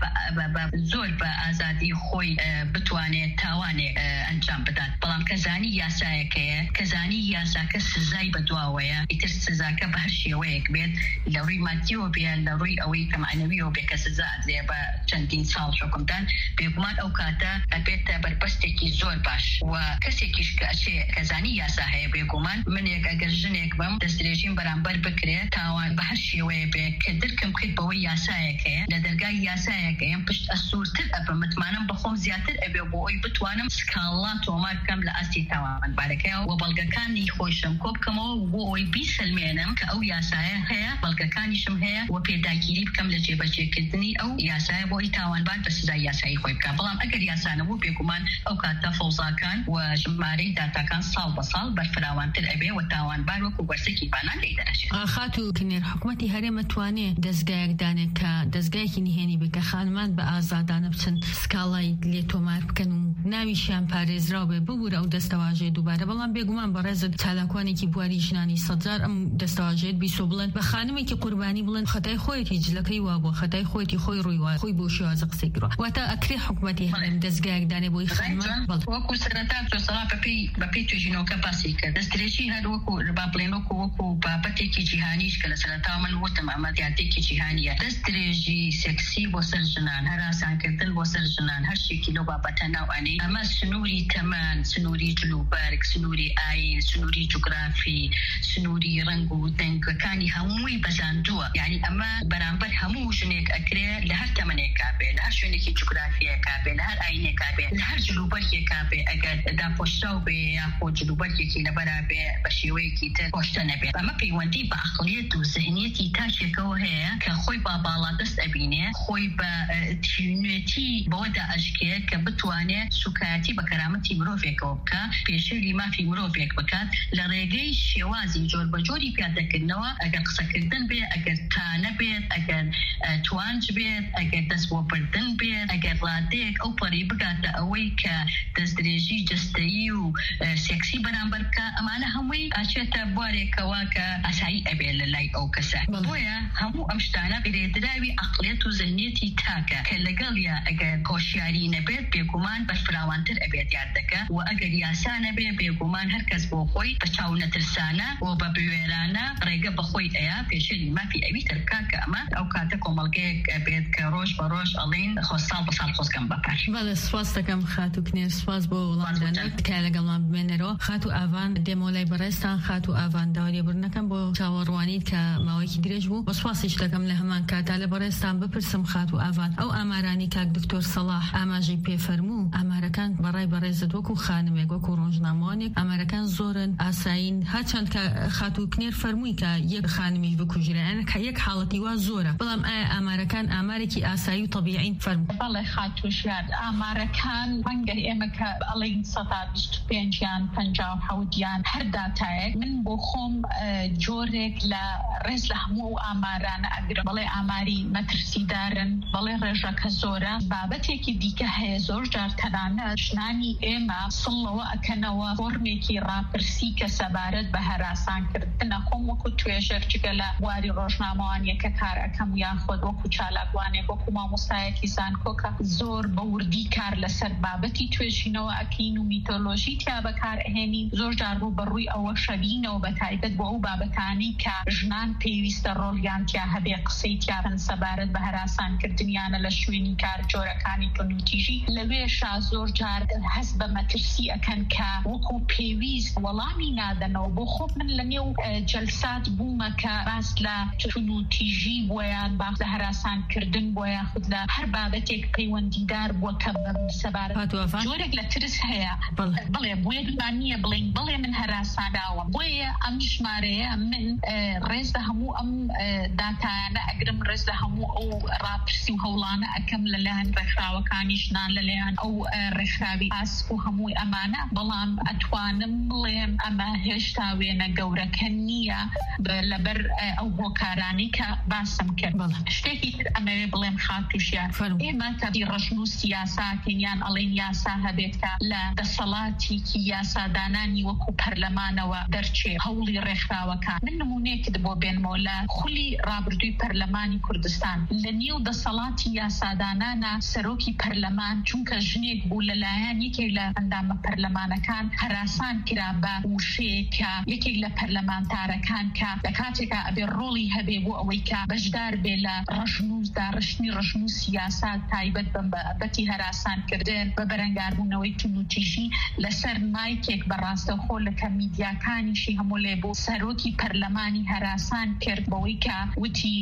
زۆر بە ئازادی خۆی بتوانێت تاوانێک ئەنجام بدات بەڵام کەزانی یاسایەکەیە کەزانی یاساکە سزای بەدواوەیە ئیتر سزاکە بە هەر شێوەیەک بێت لە ڕووی مادیەوە بێت لە ڕووی ئەوەی کە معنەویەوە بێ کە سزا ئەدرێ بە چەندین ساڵ حکومدان بێگومان ئەو کاتە ئەبێتە بربەستێکی زۆر باش و کەسێکیش کە ئەچێ کەزانی یاسا هەیە بێگومان منێک ئەگەر ژنێک بم دەستدرێژیم بەرامبەر بکرێت تاوان بە هەر شێوەیە بێ کە درکم کرد بەوەی یاسایەکەیە لە دەرگای یاسایەکەیەم پشت ئەسوورتر ئەبم متمانم بەخۆم زیاتر ئەبێ بۆ ئەوی بتوانم سکاڵا تۆمار بکەم لە ئاستی تاوانبارەکەیە و بەڵگەکانی خۆشم کۆ بکەمەوە بۆ ئەوی بیسەلمێنم کە ئەو یاسایە هەیە بەڵگەکانیشم هەیە و پێداگیری بکەم لە جێبەجێکردنی ئەو یاسایە بۆ ئەوی تاوانبار بە سزای یاسایی خۆی بکە بەڵام ئەگەر یاسا نەبوو بێگومان ئەو کاتە فەوزاکان و ژمارەی داتاکان ساڵ بە ساڵ بەرفراوانتر ئەبێ و تاوانبار هەروەکو بەرسێکی بانان لێ دەرەچێت. خاتو کنێر حکوومەتی هەرێمە توانێت دەستگایەک دانێت کە دەستگایەکی نهێنی بکە خانمان بە ئازادانە بچن سکاڵای لێ تۆمار بکەن و ناویشیان پارێزراو بێ ببوورە ئەو دەستەواژێ دووبارە. بەڵام بێگومان بەڕێزت چالاکوانێکی بواری ژنانی سەدجار ئەم دەستەواژێت بیسۆ بڵێن بە خانمێکی قوربانی بڵێن خەتای خۆیەتی جلەکەی وا بووە، خەتای خۆیەتی خۆی ڕووی وایە، خۆی بۆ شێوازە قسەی کردووە. واتە ئەکرێ حکوومەتی هەرێم دەستگایەک دانێ بۆی خانمان. وەکو سەرەتا جۆسەڵا بەپێی توێژینەوەکە باسی کرد دەستدرێژی هەروەکو با بڵێن وەکو بابەتێکی جیهانیش کە لە سەرەتا من وتم ئەمە دیاتێکی جیهانیە. دەستدرێژی سێکسی بۆ سەر ژنان، هەراسانکردن بۆ سەر ژنان، هەر شتێکی لەو بابەتە ناوانەی ئەمە سنووری تەمان، سنووری جلوبەرگ، سنووری ئاین، سنووری جوگرافی، سنووری ڕەنگ و دەنگەکانی هەمووی بەزاندووە. یعنی ئەمە بەرامبەر هەموو ژنێک ئەکرێ لە هەر تەمەنێک کابێ، لە هەر شوێنێکی جوگرافیە کابێ، لە هەر ئاینێک کابێ، لە هەر جلوبەرگێک کابێ. ئەگەر داپۆشراو بێ یاخۆ جلوبەرگێکی لەبەرا بێ بە شێوەیەکی تر پۆشتە نەبێت. ئەمە پەیوەندی بە عەقڵیەت و ذهنیەتی تاکێکەوە هەیە کە خۆی با باڵا دەست ئەبینێ، خۆی بە تیونێتی بەوەدا ئەشکێ کە بتوانێت سوکایەتی بە کەرامەتی مرۆڤێکەوە بکە، پێشێری مافی مرۆڤێک بکات لە ڕێگەی شێوازی جۆر بە جۆری پیادەکردنەوە. ئەگەر قسەکردن بێ، ئەگەر تانە بێت، ئەگەر توانج بێت، ئەگەر دەست بۆ بردن بێت، ئەگەر ڕادەیەک ئەو پەڕی بگاتە ئەوەی کە دەستدرێژی جستەیی و سێکسی بەرامبەر بکە، ئەمانە هەمووی ئاچێتە بوارێکەوە کە ئاسایی ئەبێ لە لای ئەو کەسە. بۆیە هەموو ئەم شتانە بێدراوی عەقڵیەت و ذهنیەتی تاکە کە لەگەڵیا ئەگەر هۆشیاری نەبێت بێگومان بەرفراوانتر ئەبێت یاردەکە و ئەگەر یاسا نەبێ بێگومان هەر کەس بۆ خۆی بە چاو نەترسانە و بە بوێرانە ڕێگە بەخۆی ئەیە پێشێری مافی ئەوی ترکا کە ئەمە ئەو کاتە کۆمەڵگەیەک بێت کە ڕۆژ بە ڕۆژ ئەڵێن خۆساڵ بە ساڵ خۆزگەم بەپار. بەڵێ سپاس دەکەم خاتو کنێر، سپاس بۆ وڵامدانێت کە لەگەڵمان بمێنەرەوە. خاتو ئاوان دێمۆلای بەڕێستان، خاتو ئاوان داوای بڕنەکەم بۆ چاوەڕوانیت کە ماوەیەکی درێژ بوو. بە سپاسیش دەکەم لە هەمان کاتا لە بەڕێستان بپرسم خاتو ئاوان ئەو ئامارانی کاک دکتۆر سەلاح ئاماژەی پێفەرموو ئامارەکان بەڕای بەڕێزت وەکو خانمێک وەکو ڕۆژنامەوانێک ئامارەکان زۆرن ئاساین، هاچەند کە خاتو کنێر فەرمووی کە یەک خانمی بکوژرێن کە یەک حاڵەتی وا زۆرە، بەڵام ئایا ئامارەکان ئامارێکی ئاسایی و طبیعین فەرموو؟ بەڵێ خاتوشیان ئامارەکان ڕەنگە ئێمە کە ئەڵێن 125 یان 57 یان هەر داتایەک من بۆ خۆم جۆرێک لە ڕێز لە هەموو ئامارانە ئەگرم. بەڵێ ئاماری مەترسیدارن، بەڵێ ڕێژەکە زۆرە. بابەتێکی دیکە هەیە زۆر جار تەنانەت ژنانی ئێمە سڵەوە ئەکەنەوە فۆرمێکی ڕاپرسی کە سەبارەت بە هەراسانکردنە. خۆم وەکو توێژەر جگە لە واری ڕۆژنامەوانیەکە کار ئەەکەم یاخۆت وەکو چالاکوانێک وەکو مامۆستایەکی زانکۆکە زۆر بە وردی کار لەسەر بابەتی توێژینەوە ئەکەین و میتۆلۆژی تیا بەکار ئەهێنین. زۆر جار ڕوو بەڕووی ئەوە شەبینەوە بە تایبەت بۆ ئەو بابەتانی کە ژنان پێویستە ڕۆڵیان تیا هەبێ قسەی تیاکەن سەبارەت بە هەراسانکردنیانە لە شوێنی کار جۆرەکانی تونوتیژی. لەوێشا زۆر جار هەست بە مەترسی ئەکەن کە وەکو پێویست وەڵامی نادەنەوە. بۆ خۆم من لە نێو جەلسات بوومە کە ڕاست لە تونوتیژی بۆیان باخ لە هەراسانکردن بۆ یاخود لە هەر بابەتێک پەیوەندیدار بووە کە سەبارەت جۆرێک لە ترس هەیە. بڵێ بۆیە دوان نییە بڵێن بڵێ من هەراسانداوە. بۆیە ئەم ژمارەیە من ڕێز لە هەموو ئەم داتایانە ئەگرم، ڕێز لە هەموو ئەو ڕاپرسی و هەوڵانە ئەکەم لەلایەن ڕێکخراوەکانی ژنان لەلایەن ئەو ڕێکخراوی ئاسک و هەمووی ئەمانە. بەڵام ئەتوانم بڵێم ئەمە هێشتا وێنە گەورەکە نییە لەبەر ئەو هۆکارانی کە باسم کرد. شتێکی تر ئەمەوێ بڵێم خاتوشیان ئێمە تەبی ڕژن و سیاساتینیان ئەڵێن یاسا هەبێت کە لە دەسەڵاتێکی یاسادانانی وەکو پەرلەمانەوە دەرچێ هەوڵی ڕێکخراوەکان. من نمونەیەکت بۆ بێنمەوە لە خولی ڕابردووی پەرلەمانی کوردستان لە نێو دەسەڵاتی یاسادانانە سەرۆکی پەرلەمان چونکە ژنێک بوو لەلایەن یەکێک لە ئەندامە پەرلەمانەکان هەراسان کرا بە وشەیەکە یەکێک لە پەرلەمانتارەکان کە لە کاتێکا ئەبێ ڕۆڵی هەبێ بۆ ئەوەی کە بەشدار بێ لە ڕژنی ڕژن و سیاسات تایبەت بە بابەتی هەراسانکردن بە بەرەنگاربوونەوەی تونوتیژی لەسەر مایکێک بەڕاستەوخۆ لەکە میدیاکانیشی هەموو لێ بوو سەرۆکی پەرلەمانی هەراسان کرد بەوەی کە وتی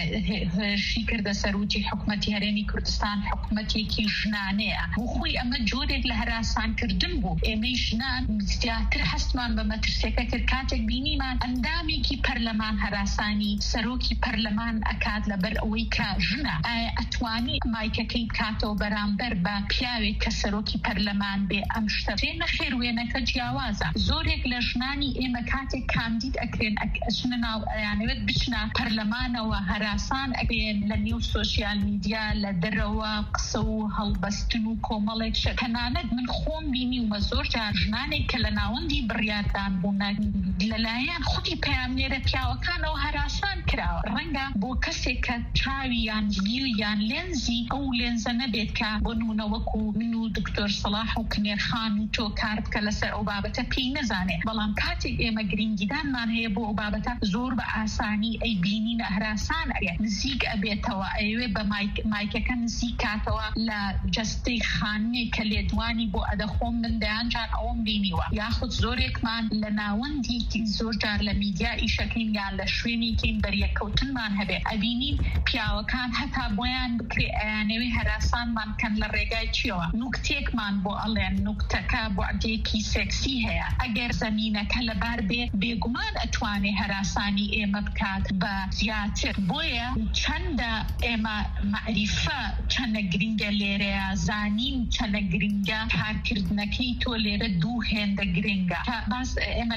هێرشی کردە سەرروتی حکومەتی هەرێمی کوردستان حکومەتێکی ژنانەیە بۆ خۆی ئەمە جۆرێک لە هەراسانکردن بوو. ئێمەی ژنان زیاتر هەستمان بە مەترسیەکە کرد کاتێک بینیمان ئەندامێکی پەرلەمان هەراسانی سەرۆکی پەرلەمان ئەکات لەبەر ئەوەی کە ژنە. ئایا ئەتوانی مایکەکەی بکاتەوە بەرامبەر بە پیاوێک کە سەرۆکی پەرلەمان بێ؟ ئەم شتە نەخێر وێنەکە جیاوازە. زۆرێک لە ژنانی ئێمە کاتێک کاندید ئەکرێن ئەچنە ناو یانەوێت بچنە پەرلەمانەوە هەراسان ئەبێن لە نێو سۆشیال میدیا لە دەرەوە قسە و هەڵبەستن و کۆمەڵێک شت. تەنانەت من خۆم بینی ومە زۆر جار ژنانێک کە لە ناوەندی بڕیاردان بوون لەلایەن خودی پەیامنێرە پیاوەکانەوە هەراسان کراوە. ڕەنگە بۆ کەسێک کە چاوی یان گیل یان لێنزی ئەو لێنزە نەبێت کە بۆ نمونە وەکو من و دکتۆر سەلاح و کنێرخان و تۆ کار بکە لەسەر ئەو بابەتە پێی نەزانێ. بەڵام کاتێک ئێمە گرنگیدانمان هەیە بۆ ئەو بابەتە زۆر بە ئاسانی ئەی بینینە هەراسان ئەبێت نزیک ئەبێتەوە ئەوێ بە مایکەکە نزیک کاتەوە لە جەستەی خانێ کە لێدوانی بۆ ئەدەخۆم من دەیانجان ئەوم بینیوە. یاخود زۆرێکمان لە ناوەندی زۆر جار لە میدیا ئیشەکەین یان لە شوێنێکین بەریەکەوتنمان هەبێ ئەبینین پیاوەکان هەتا بۆیان بکرێ ئەیانەوێ هەراسانمان کەن لە ڕێگای چیەوە نوکتێکمان بۆ ئەڵێن نوکتەکە بۆعدێکی سێکسی هەیە. ئەگەر زەمینەکە لەبار بێ بێگومان ئەتوانێ هەراسانی ئێمە بکات بە زیاتر. بۆیە چەندە ئێمە معریفە چەندە گرنگە لێرەیە زانین چەندە گرنگە کارکردنەکەی تۆ لێرە دوو هێندە گرنگە باس ئێمە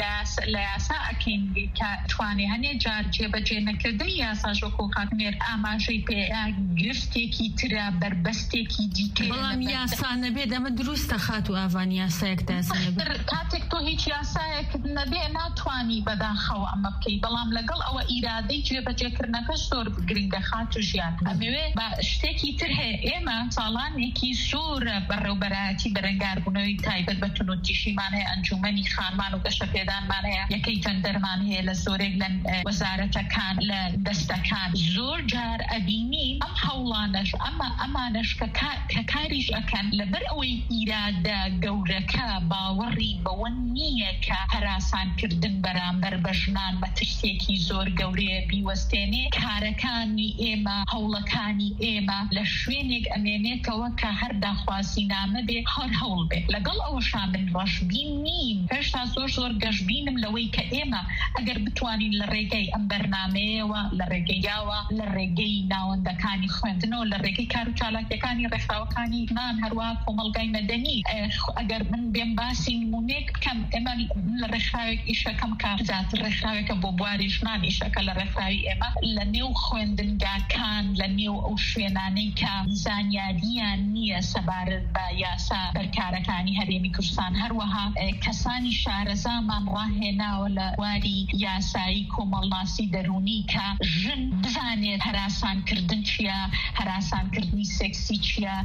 لە یاسا ئەکەین کە توانێ هەنێ جار جێبەجێ نەکردن یاسا ژۆکۆ کاتمێر ئاماژەی پێ گرفتێکی ترە بربەستێکی دیکە. بەڵام یاسا نەبێت ئەمە دروستە خات و ئاوان یاسایەکدا کاتێک تۆ هیچ یاسایەک نەبێ ناتوانی بەداخەوە ئەمە بکەی. بەڵام لەگەڵ ئەوە ئیرادەی جێبەجێکردنەکەش زۆر گرنگە خات و ژیان. ئەمەوێ بە شتێکی تر هەیە ئێمە ساڵانێکی زۆرە بەڕێوبەرایەتی بەرەنگاربوونەوەی تایبەت بە تونوتیشیمان هەیە ئەنجومەنی خانمان و گەشەپێدانمان هەیە یەکەی جەندەرمان هەیە لە زۆرێک لە وەزارەتەکان لە دەستەکان. زۆر جار ئەبینی ئەم هەوڵانەش ئەمانەش کە کاریش ئەکەن لەبەر ئەوەی ئیرادە گەورەکە باوەڕی بەوە نییە کە هەراسانکردن بەرامبەر بە ژنان مەترسێکی زۆر گەورەیە بیوەستێنێ. کارەکانی ئێمە هەوڵەکانی ئێمە لە شوێنێک ئەمێنێتەوە کە هەر داخوازی نامە بێ هەر هەوڵ بێ. لەگەڵ ئەوەشا من ڕەشبین نیم هێشتا زۆر گەشبینم لەوەی کە ئێمە ئەگەر بتوانین لە ڕێگەی ئەم بەرنامەیەوە لە ڕێگەیاوە لە ڕێگەی ناوەندەکانی خوێندنەوە لە ڕێگەی کار و چالاکیەکانی ڕێکخراوەکانی نان هەروە کۆمەڵگای مەدەنی ئەگەر من بێم باسی نمونێک بکەم ئێمە لە ڕێکخراوێک ئیشەکەم کە زیاتر ڕێکخراوێکە بۆ بواری ژنان ئیشەکە لە ڕێکخراوی ئێمە لە نێو خوێندنگاکان لە نێو ئەو شوێنانەی کە زانیاریان نییە سەبارەت بە یاسا بەرکارەکانی هەرێمی کوردستان هەروەها کەسانی شارەزامان ڕاهێناوە لە واری یاسایی کۆمەڵناسی دەرونی کە ژن بزانێت هەراسانکردن چییە هەراسانکردنی سێکسی چییە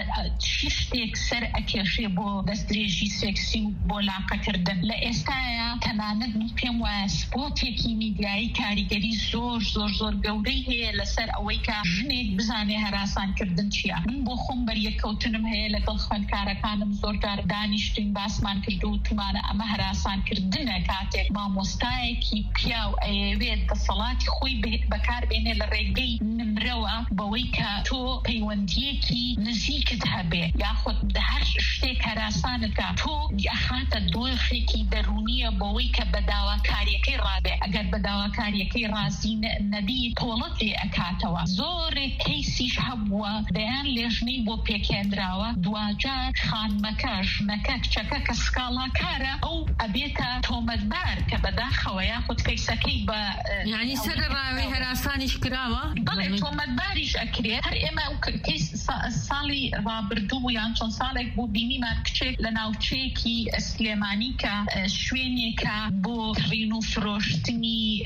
چی شتێک سەر ئەکێشێ بۆ دەستدرێژی سێکسی و بۆ لاقەکردن. لە ئێستاە تەنانەت پێم وایە سپۆتێکی میدیایی کاریگەری زۆر گەورەی هەیە لەسەر ئەوەی کە ژنێک بزانێ هەراسانکردن چییە. من بۆ خۆم بەریەکەوتنم هەیە لەگەڵ خوێندکارەکانم زۆر جار دانیشتین باسمان کردو و تومانە ئەمە هەراسانکردنە کاتێک مامۆستایەکی پیاو ئەیەوێت دەسەڵاتی خۆی بەکاربێنێ لە ڕێگەی نمرەوە بەوەی کە تۆ پەیوەندیەکی نزیکت هەبێ یاخود هەر شتێک هەراسانەکە تۆ ئەخاتە دۆخێکی دەرونیە بەوەی کە بە داواکاریەکەی ڕابێ. ئەگەر بە داواکاریەکەی ڕازی نەبی تۆڵەت لێ ئەکاتەوە. زۆرێک کەیسیش هەبووە دەیان لێژنەی بۆ پێکێنراوە دوجار خانمەکە ژنەکە کچەکە کە سکاڵاکارە ئەو ئەبێتە تۆمەتبار کە بەداخەوە یاخود کەیسەکەی بە یعنی سەر ڕاوی هەراسانیش کراوە بەڵێ تۆمەتباریش ئەکرێت. هەر ئێمە کەیس ساڵی ڕابردوو یان چەند ساڵێک بۆ بینیمان کچێک لە ناوچەیەکی سلێمانی کە شوێنێکە بۆ کڕین و فرۆشتنی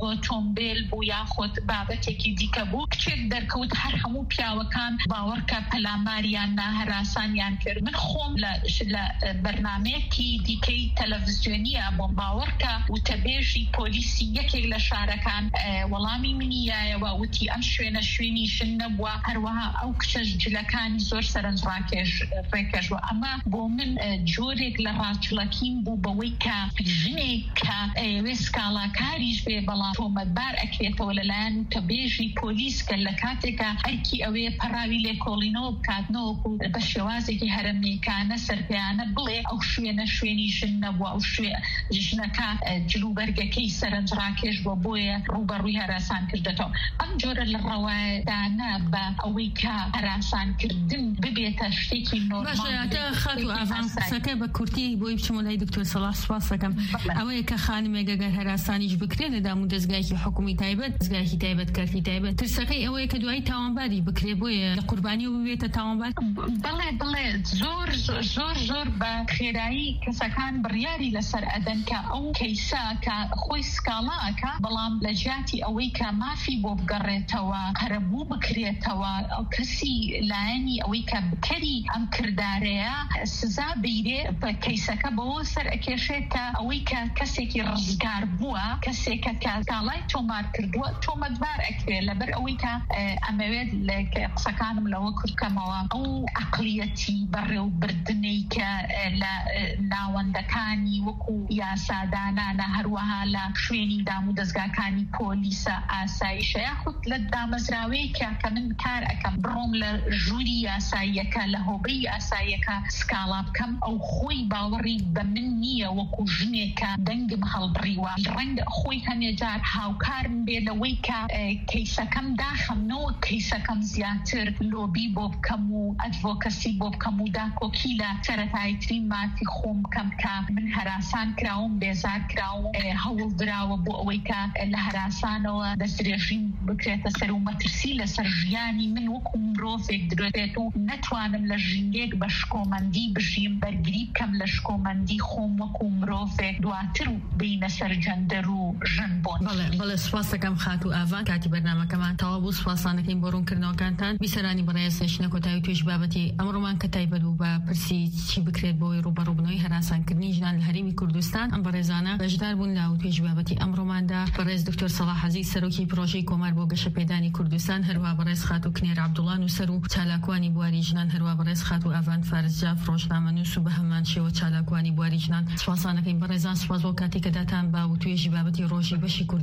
ئۆتۆمبیل بوو یاخۆت بابەتێکی دیکە بوو کچێک دەرکەوت هەر هەموو پیاوەکان باوەڕکە پەلاماریان هەراسانیان کرد. من خۆم لە بەرنامەیەکی دیکەی تەلەڤیزیۆنیە بۆم باوەڕکە وتەبێژی پۆلیسی یەکێک لە شارەکان وەڵامی منیایەوە وتی ئەم شوێنە شوێنی شن نەبووە، هەروەها ئەو کچەش جلەکانی زۆر سەرنج ڕێکێشوە. ئەمە بۆ من جۆرێک لە ڕاچڵەکیم بوو بەوەی کە ژنێک کە ئەوێ سکاڵاکاریش بێ بەڵام تۆمەتبار ئەکرێتەوە لەلایەن وتەبێژی پۆلیس کە لە کاتێکە هەرکی ئەوێ پەراوی لێکۆڵینەوە بکاتنەوە بە شێوازێکی هەرەمێکانە سەرپیانە بڵێ ئەو شوێنە شوێنی ژن نەبووە، ئەو ژنەکە جلوبەرگەکەی سەرنج ڕاکێش بۆ بۆیە ڕوبەڕووی هەراسان کردێتەوە. ئەم جۆرە لە ڕەوایدانە بە ئەوەی کە هەراسانکردن ببێتە شتێکی نۆرمال. خات و ئاڤان قسەکە بە کورتی بۆی بچمە لای دکتۆر سەڵاح سوپاس دەکەم. ئەوەیە کە خانمێک ئەگەر هەراسانیش بکرێت لە دام و دەستگایەکی حکومی تایبەت، دەستگایەکی تایبەت کارتی تایبەت، ترسەکەی ئەوەیە کە دوای تاوانباری بکرێ بۆیە لە قوربانی و ببێتە تاوانبار. بڵێ زۆر بە خێرایی کەسەکان بڕیاری لەسەر ئەدەن کە ئەو کەیسە کە خۆی سکاڵاکە بەڵام لە جیاتی ئەوەی کە مافی بۆ بگەڕێتەوە هەرەبوو بکرێتەوە ئەو کەسی لایەنی ئەوەی کە بکەری ئەم کردارەیە سزا بیرێ بە کەیسەکە بەوە سەر ئەکێشێت کە ئەوەی کە کەسێکی ڕزگار بووە، کەسێکە کاڵای تۆمار کردووە تۆمەتبار ئەکرێت لەبەر ئەوەی کە ئەمەوێت لە قسەکانم لەوە کورتکەمەوە ئەو عەقلیەتی بەڕێوەبردنەی کە لە ناوەندەکانی وەکو یاسادانانە هەروەها لە شوێنی دام و دەستگاکانی پۆلیسە ئاسایشە یاخود لە دامەزراوەیەکە کە من کار ئەەکەم بڕۆم لە ژووری یاساییەکە لە هۆبەی یاساییەکە سکاڵا بکەم ئەو خۆی باوەڕی بە من نییە وەکو ژنێکە دەنگم هەڵبڕیوە ڕەنگە خۆی هەنێجار هاوکارم بێ لەوەی کە کەیسەکەم داخەمنەوە کەیسەکەم زیاتر لۆبی بۆ بکەم و ئەدڤۆکەسی بۆ بکەم و داکۆکی لە سەرەتاییترین مافی خۆم بکەم کە من هەراسان کراوم بێزار کراوم هەوڵ دراوە بۆ ئەوەی کە لە هەراسانەوە دەستدرێژین بکرێتە سەر و مەترسی لەسەر ژیانی من وەکو مرۆڤێک درێت و نەتوانم لە ژینگێک بە شکۆمەندی بژیم بەرگری بکەم لە شکۆمەندی خۆم وەکو مرۆڤێک دواتر و بینە سەر جەندەر و ژن بۆن. بەڵێ سوپاس دەکەم خات و ئاڤان کاتی بەرنامەکەمان تەواو بوو. سوپاسانەکەین بۆ ڕوونکردنەوەکانتان. بیسەرانی بەڕێز نشینە کۆتایی توێژ بابەتی ئەمڕۆمان کە تایبەت بوو بە پرسی چی بکرێت بۆی ڕوبەڕووبنەوەی هەراسانکردنی ژنان لە هەرێمی کوردستان. ئەم بەڕێزانە بەشدار بوون لە توێژ بابەتی ئەمڕۆماندا. بەڕێز دکتۆر سەڵاح عەزیز سەرۆکی پرۆژەی کۆمار بۆ گەشەپێدانی کوردستان، هەروە بەڕێز خات و کنێر عەبدوڵڵا نووسەر و چالاکوانی بواری ژنان، هەروە بەڕێز خات و ئاڤان فارزجاف ڕۆژنامەنووس و بە هەمان شێوە چالاکوانی بواری ژنان. سوپاسانەکەین بەڕێزان. سوپاس بۆ کاتێک کە داتان با و توێژی بابەتی ڕۆژی بەشی